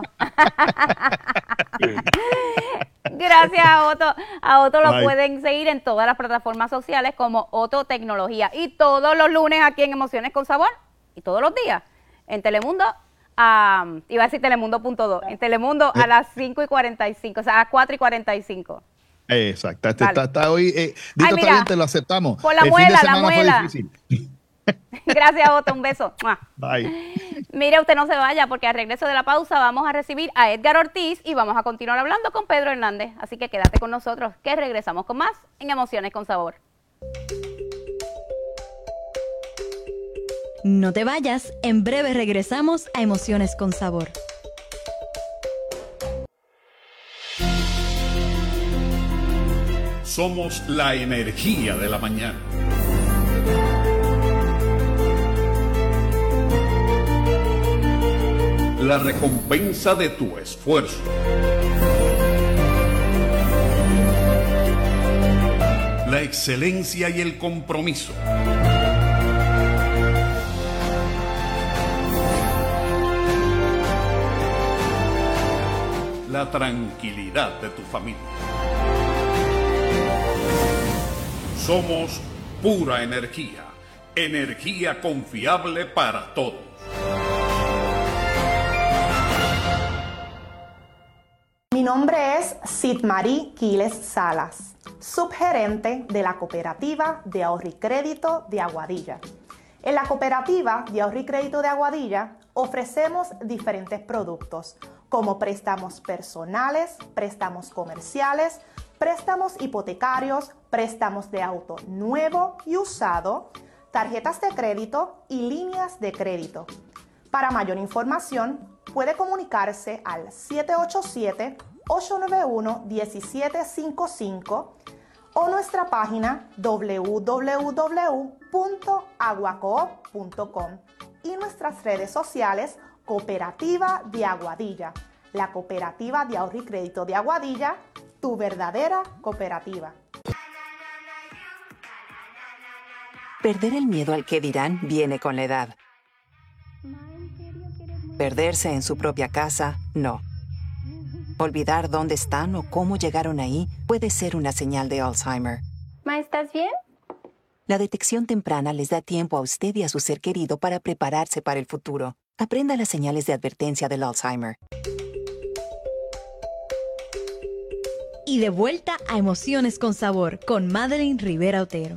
Gracias a Otto. A Otto lo Ay. pueden seguir en todas las plataformas sociales como Otto Tecnología. Y todos los lunes aquí en Emociones con Sabor. Y todos los días en Telemundo. Iba a decir Telemundo.2. En Telemundo a las 5:45. O sea, a las 4:45. Exacto. Vale. Está hoy, Dito, Ay, está mira, bien, te lo aceptamos. por la El fin de muela, la semana fue muela. difícil. Gracias, Otto. Un beso. ¡Mua! Bye. Mire, usted no se vaya porque al regreso de la pausa vamos a recibir a Edgar Ortiz y vamos a continuar hablando con Pedro Hernández. Así que quédate con nosotros que regresamos con más en Emociones con Sabor. No te vayas, en breve regresamos a Emociones con Sabor. Somos la energía de la mañana. La recompensa de tu esfuerzo. La excelencia y el compromiso. La tranquilidad de tu familia. Somos pura energía, energía confiable para todos. Mi nombre es Sitmarí Quiles Salas, subgerente de la Cooperativa de Ahorro y Crédito de Aguadilla. En la Cooperativa de Ahorro y Crédito de Aguadilla ofrecemos diferentes productos como préstamos personales, préstamos comerciales, préstamos hipotecarios, préstamos de auto nuevo y usado, tarjetas de crédito y líneas de crédito. Para mayor información, puede comunicarse al 787-891-1755 o nuestra página www.aguacoop.com y nuestras redes sociales Cooperativa de Aguadilla, la Cooperativa de Ahorro y Crédito de Aguadilla, tu verdadera cooperativa. Perder el miedo al que dirán viene con la edad. Perderse en su propia casa, no. Olvidar dónde están o cómo llegaron ahí puede ser una señal de Alzheimer. Ma, ¿estás bien? La detección temprana les da tiempo a usted y a su ser querido para prepararse para el futuro. Aprenda las señales de advertencia del Alzheimer. Y de vuelta a Emociones con Sabor con Madeline Rivera Otero.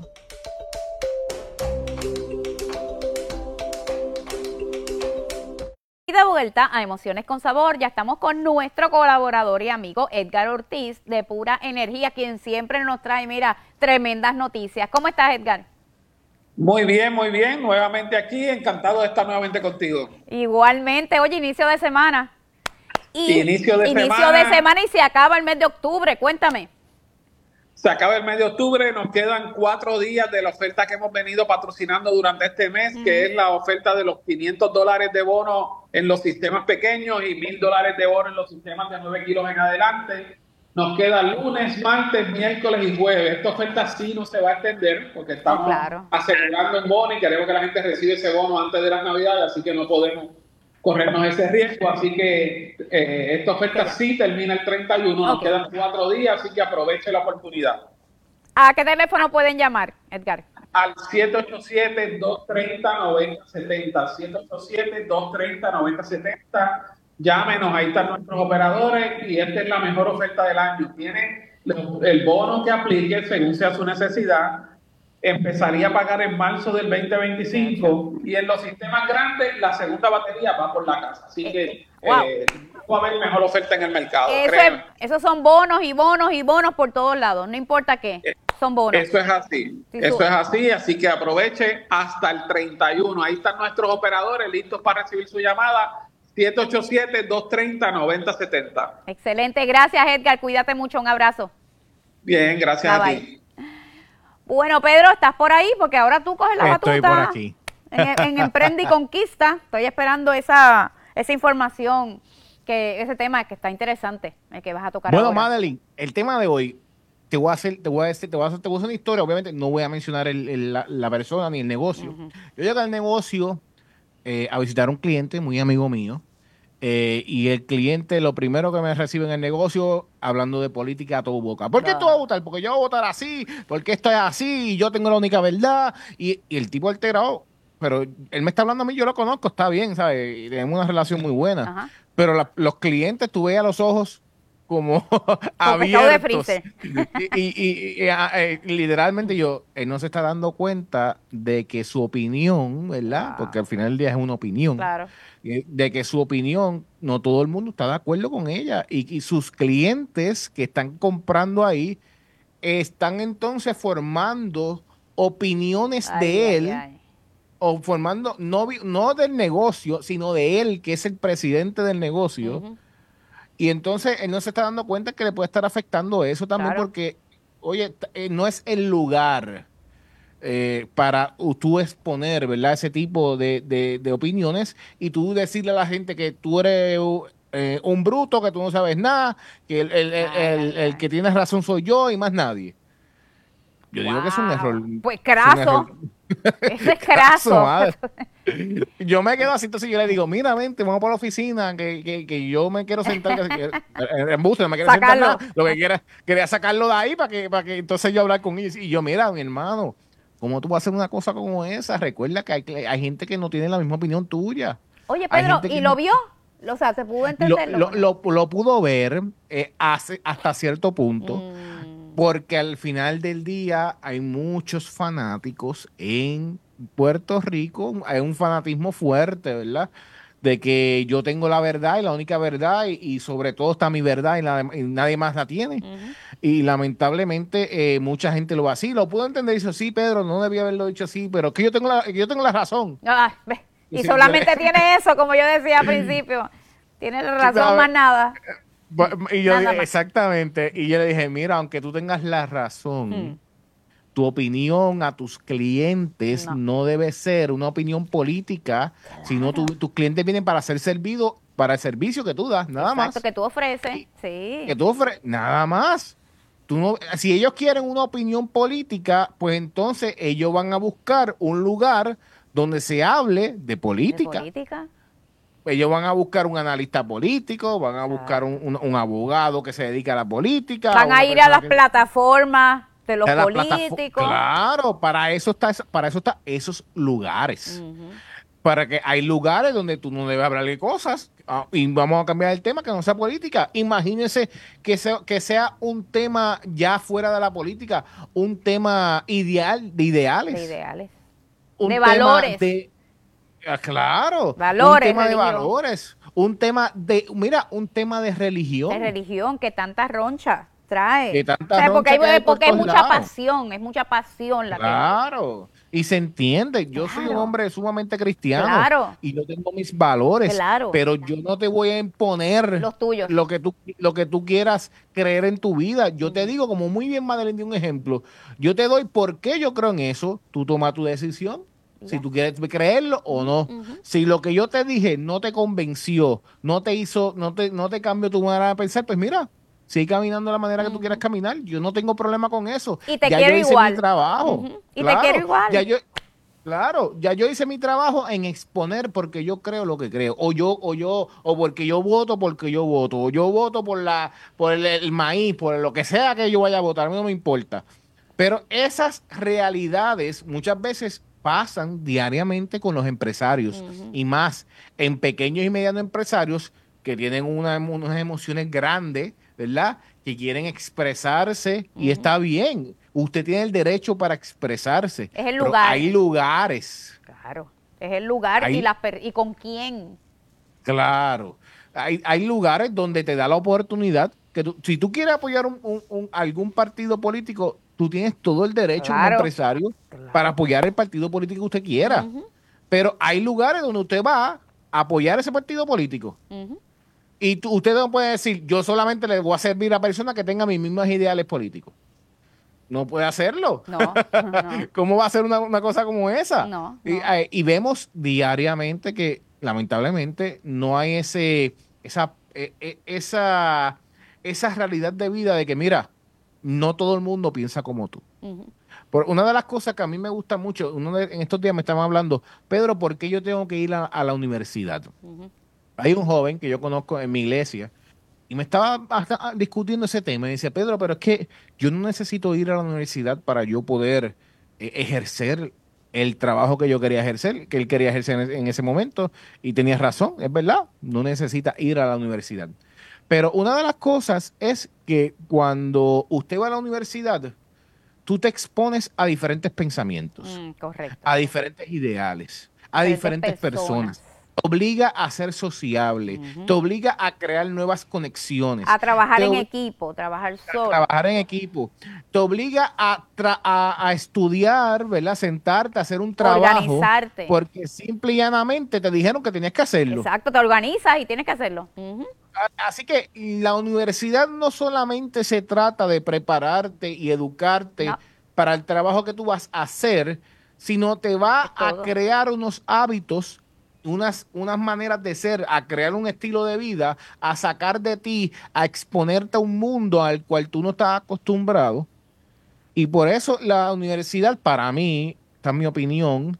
Y de vuelta a Emociones con Sabor, ya estamos con nuestro colaborador y amigo Edgar Ortiz de Pura Energía, quien siempre nos trae, mira, tremendas noticias. ¿Cómo estás, Edgar? Muy bien, nuevamente aquí, encantado de estar nuevamente contigo. Igualmente, oye, inicio de semana. Inicio de semana y se acaba el mes de octubre, cuéntame. Se acaba el mes de octubre, nos quedan 4 días de la oferta que hemos venido patrocinando durante este mes, que es la oferta de los $500 de bono en los sistemas pequeños y $1,000 de bono en los sistemas de 9 kilos en adelante. Nos queda lunes, martes, miércoles y jueves. Esta oferta sí no se va a extender porque estamos asegurando en bono y queremos que la gente reciba ese bono antes de las Navidades, así que no podemos corrernos ese riesgo. Así que esta oferta sí termina el 31, nos quedan 4 días, así que aproveche la oportunidad. ¿A qué teléfono pueden llamar, Edgar? Al 787-230-9070, 787-230-9070. Llámenos, ahí están nuestros operadores y esta es la mejor oferta del año. Tiene el bono que aplique según sea su necesidad. Empezaría a pagar en marzo del 2025 y en los sistemas grandes la segunda batería va por la casa. Así que va a haber mejor oferta en el mercado. Esos son bonos y bonos y bonos por todos lados, no importa qué, son bonos. Eso es así, es así, así que aproveche hasta el 31. Ahí están nuestros operadores listos para recibir su llamada. 787-230-9070. Excelente, gracias Edgar, cuídate mucho, un abrazo. Bien, gracias a ti. Bueno, Pedro, ¿estás por ahí? Porque ahora tú coges la batuta. Estoy por aquí. En Emprende y Conquista. Estoy esperando esa información, ese tema que está interesante, el que vas a tocar ahora. Bueno, Madeline, el tema de hoy, te voy a hacer una historia. Obviamente no voy a mencionar la persona ni el negocio. Yo llegué al negocio a visitar a un cliente muy amigo mío. Y el cliente, lo primero que me recibe en el negocio, hablando de política a todo boca. ¿Por qué tú vas a votar? Porque yo voy a votar así, porque esto es así, y yo tengo la única verdad. Y el tipo alterado, pero él me está hablando a mí, yo lo conozco, está bien, ¿sabes? Y tenemos una relación muy buena. Pero los clientes, tú ves a los ojos Con pescado de abiertos. freezer. Literalmente él no se está dando cuenta de que su opinión, ¿verdad? Porque al final del día es una opinión. Claro. De que su opinión, no todo el mundo está de acuerdo con ella. Y sus clientes que están comprando ahí están entonces formando opiniones de él, o formando, no del negocio, sino de él, que es el presidente del negocio. Ujú. Y entonces él no se está dando cuenta que le puede estar afectando eso también, Claro. porque, oye, no es el lugar para tú exponer, ¿verdad? Ese tipo de opiniones y tú decirle a la gente que tú eres un bruto, que tú no sabes nada, que el que tiene razón soy yo y más nadie. Yo digo que es un Wow. error. Pues Es un craso. error. Ese es craso. Madre. Yo me quedo así, entonces yo le digo, mira, vente, vamos para la oficina, que yo me quiero sentar, en embuste, no me quiero sentar Sacarlo. nada. Lo que quería sacarlo de ahí para que entonces yo hablar con ellos. Y yo, mira, mi hermano, ¿cómo tú vas a hacer una cosa como esa? Recuerda que hay gente que no tiene la misma opinión tuya. Oye, Hay Pedro, gente que ¿y no- lo vio? O sea, ¿se pudo entenderlo? lo pudo ver hasta cierto punto. Mm. Porque al final del día hay muchos fanáticos en Puerto Rico, hay un fanatismo fuerte, ¿verdad? De que yo tengo la verdad y la única verdad y sobre todo está mi verdad y nadie más la tiene. Ujú. Y lamentablemente mucha gente lo va así. Lo puedo entender y dice, sí, Pedro, no debía haberlo dicho así, pero es que yo tengo la razón. Ah, ve. Y Sí, solamente tiene eso, como yo decía al principio. Tiene razón, más nada. Y yo Nada dije, más. exactamente. Y yo le dije, mira, aunque tú tengas la razón, tu opinión a tus clientes No. no debe ser una opinión política, sino tus clientes vienen para ser servidos para el servicio que tú das, nada Exacto, más. que tú ofreces. Sí. Que tú nada más. Tú no, si ellos quieren una opinión política, pues entonces ellos van a buscar un lugar donde se hable de De política. política. Ellos van a buscar un analista político, van a buscar un abogado que se dedica a la política. Van una a ir a las persona que- plataformas de los a la políticos. Claro, para eso está esos lugares. Ujú. Para que hay lugares donde tú no debes hablar de cosas. Y vamos a cambiar el tema, que no sea política. Imagínense que sea un tema ya fuera de la política, un tema de ideales. De ideales. Un De tema valores. claro. Valores, Un tema de religión. valores. Un tema de religión. De religión que tanta roncha trae. Que tanta O sea, roncha que hay por porque es todos mucha lados. pasión, es mucha pasión la que... Claro. Y se entiende. Yo soy un Claro. hombre sumamente cristiano. Claro. Y yo tengo mis valores. Claro. Pero yo no te voy a imponer Los tuyos. lo que tú quieras creer en tu vida. Yo te digo, como muy bien Madeleine dio un ejemplo, yo te doy por qué yo creo en eso. Tú tomas tu decisión. Si tú quieres creerlo o no. Si lo que yo te dije no te convenció, no te cambió tu manera de pensar, pues mira, sigue caminando de la manera que tú quieras caminar. Yo no tengo problema con eso. Y te Ya quiero yo hice igual. mi trabajo. Ujú. Y te quiero igual. Ya yo hice mi trabajo en exponer porque yo creo lo que creo. O porque yo voto, o yo voto por el maíz, por lo que sea que yo vaya a votar, a mí no me importa. Pero esas realidades muchas veces pasan diariamente con los empresarios y más en pequeños y medianos empresarios que tienen unas emociones grandes, ¿verdad? Que quieren expresarse y está bien. Usted tiene el derecho para expresarse. Es el pero lugar. hay lugares, Claro. Es el lugar Ahí- y con quién. claro. Hay lugares donde te da la oportunidad que si tú quieres apoyar algún partido político, tú tienes todo el derecho como Claro. empresario para apoyar el partido político que usted quiera. Pero hay lugares donde usted va a apoyar ese partido político. Ujú. Y usted no puede decir, yo solamente le voy a servir a personas que tengan mis mismos ideales políticos. No puede hacerlo. No, no. ¿Cómo va a ser una cosa como esa? No, Y, no. y vemos diariamente que lamentablemente no hay esa realidad de vida de que, mira, no todo el mundo piensa como tú. Ujú. Una de las cosas que a mí me gusta mucho, en estos días me estaban hablando, Pedro, ¿por qué yo tengo que ir a la universidad? Ujú. Hay un joven que yo conozco en mi iglesia y me estaba discutiendo ese tema y decía, Pedro, pero es que yo no necesito ir a la universidad para yo poder ejercer el trabajo que yo quería ejercer, que él quería ejercer en ese momento, y tenía razón, es verdad, no necesita ir a la universidad. Pero una de las cosas es que cuando usted va a la universidad, tú te expones a diferentes pensamientos, Correcto. a diferentes ideales, a diferentes personas. Te obliga a ser sociable, te obliga a crear nuevas conexiones. A trabajar en equipo, trabajar solo. Trabajar en equipo. Te obliga a estudiar, ¿verdad? Sentarte, a hacer un trabajo. Organizarte. Porque simple y llanamente te dijeron que tenías que hacerlo. Exacto, te organizas y tienes que hacerlo. Así que la universidad no solamente se trata de prepararte y educarte para el trabajo que tú vas a hacer, sino te va a crear unos hábitos, unas maneras de ser, a crear un estilo de vida, a sacar de ti, a exponerte a un mundo al cual tú no estás acostumbrado. Y por eso la universidad, para mí, esta es mi opinión,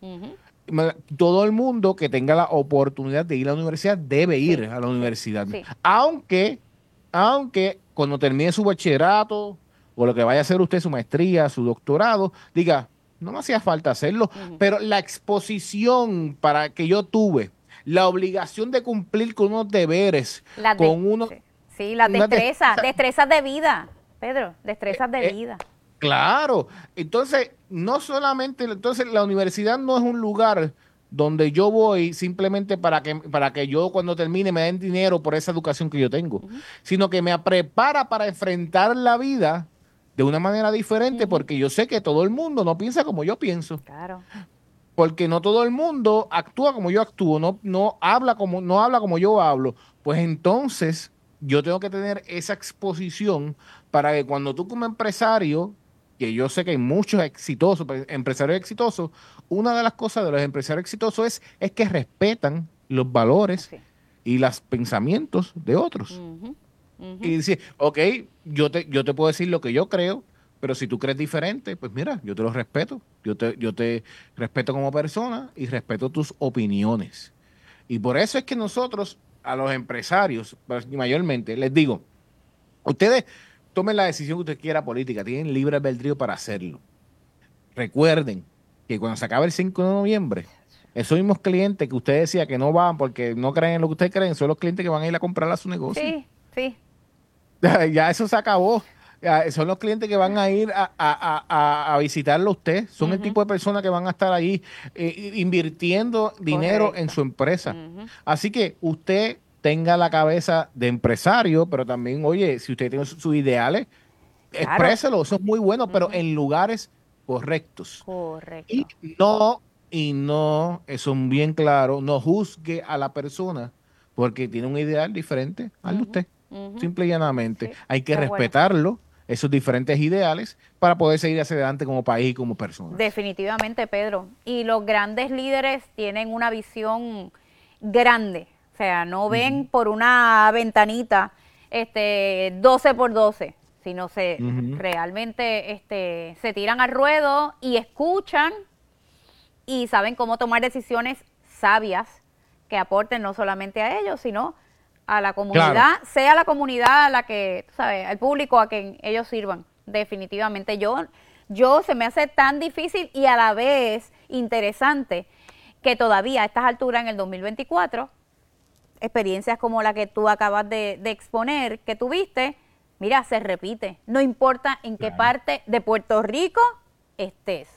todo el mundo que tenga la oportunidad de ir a la universidad debe ir a la universidad. Sí. Aunque cuando termine su bachillerato o lo que vaya a hacer usted, su maestría, su doctorado, diga, no me hacía falta hacerlo, pero la exposición para que yo tuve, la obligación de cumplir con unos deberes, con unos... Sí, las destrezas de vida, Pedro, destrezas de vida. Claro, entonces no solamente, entonces la universidad no es un lugar donde yo voy simplemente para que yo cuando termine me den dinero por esa educación que yo tengo, sino que me prepara para enfrentar la vida de una manera diferente, porque yo sé que todo el mundo no piensa como yo pienso. Claro. Porque no todo el mundo actúa como yo actúo, no habla como yo hablo. Pues entonces yo tengo que tener esa exposición para que cuando tú como empresario, que yo sé que hay muchos empresarios exitosos, una de las cosas de los empresarios exitosos es que respetan los valores y los pensamientos de otros. Y decir, ok, yo te puedo decir lo que yo creo, pero si tú crees diferente, pues mira, yo te lo respeto. Yo te respeto como persona y respeto tus opiniones. Y por eso es que nosotros, a los empresarios, mayormente, les digo, ustedes tomen la decisión que usted quiera política, tienen libre albedrío para hacerlo. Recuerden que cuando se acabe el 5 de noviembre, esos mismos clientes que usted decía que no van porque no creen en lo que ustedes creen, son los clientes que van a ir a comprar a su negocio. Sí. Ya eso se acabó. Ya, son los clientes que van a ir a visitarlo a usted. Son el tipo de personas que van a estar ahí invirtiendo dinero en su empresa. Así que usted tenga la cabeza de empresario, pero también, oye, si usted tiene sus ideales, expréselo, eso es muy bueno, pero en lugares correctos. Correcto. Y no, eso es bien claro, no juzgue a la persona porque tiene un ideal diferente al de usted. Simple y llanamente. Sí, hay que respetarlo, esos diferentes ideales, para poder seguir hacia adelante como país y como persona. Definitivamente, Pedro. Y los grandes líderes tienen una visión grande. O sea, no ven por una ventanita 12 por 12, sino realmente se tiran al ruedo y escuchan y saben cómo tomar decisiones sabias que aporten no solamente a ellos, sino a la comunidad, sea la comunidad a la que, tú sabes, al público a quien ellos sirvan. Definitivamente. Yo se me hace tan difícil y a la vez interesante que todavía a estas alturas en el 2024, experiencias como la que tú acabas de exponer, que tuviste, mira, se repite. No importa en qué parte de Puerto Rico estés.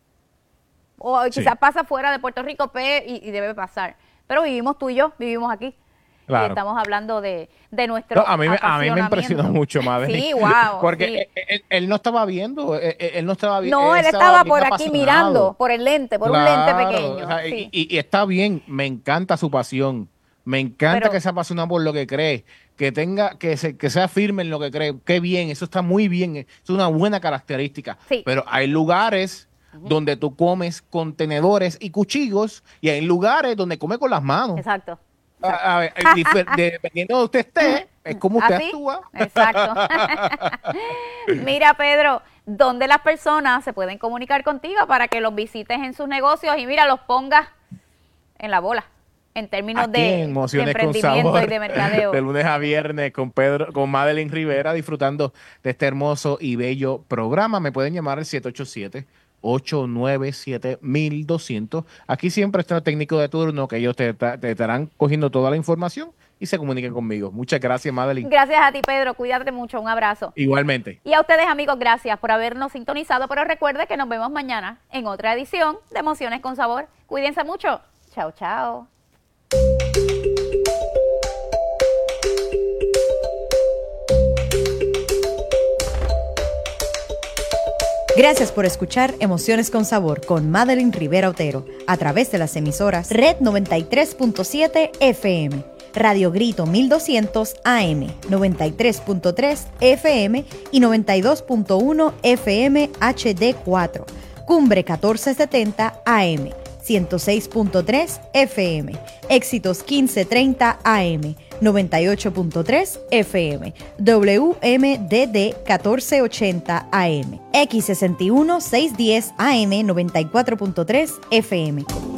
O quizás pasa fuera de Puerto Rico, y debe pasar. Pero vivimos tú y yo, vivimos aquí. Claro. Y estamos hablando de nuestro a mí me impresionó mucho más. Sí, wow. Porque él no estaba viendo, él no estaba viendo. No, él estaba por aquí mirando, por el lente, por un lente pequeño. O sea, y está bien, me encanta su pasión. Me encanta que sea apasionado por lo que cree, que sea firme en lo que cree. Qué bien, eso está muy bien, es una buena característica. Sí. Pero hay lugares donde tú comes con tenedores y cuchillos y hay lugares donde come con las manos. Exacto. A ver, dependiendo de usted esté, es como usted actúa. Exacto. Mira, Pedro, ¿dónde las personas se pueden comunicar contigo para que los visites en sus negocios y mira, los pongas en la bola? En términos de emprendimiento y de mercadeo. De lunes a viernes con Madeline Rivera, disfrutando de este hermoso y bello programa. Me pueden llamar al 787-897-1200. Aquí siempre está el técnico de turno, que ellos te estarán cogiendo toda la información y se comuniquen conmigo. Muchas gracias, Madeline. Gracias a ti, Pedro. Cuídate mucho. Un abrazo. Igualmente. Y a ustedes, amigos, gracias por habernos sintonizado. Pero recuerde que nos vemos mañana en otra edición de Emociones con Sabor. Cuídense mucho. Chao, chao. Gracias por escuchar Emociones con Sabor con Madeline Rivera Otero a través de las emisoras Red 93.7 FM, Radio Grito 1200 AM, 93.3 FM y 92.1 FM HD4, Cumbre 1470 AM, 106.3 FM, Éxitos 1530 AM, 98.3 FM, WMDD 1480 AM, X61 610 AM, 94.3 FM.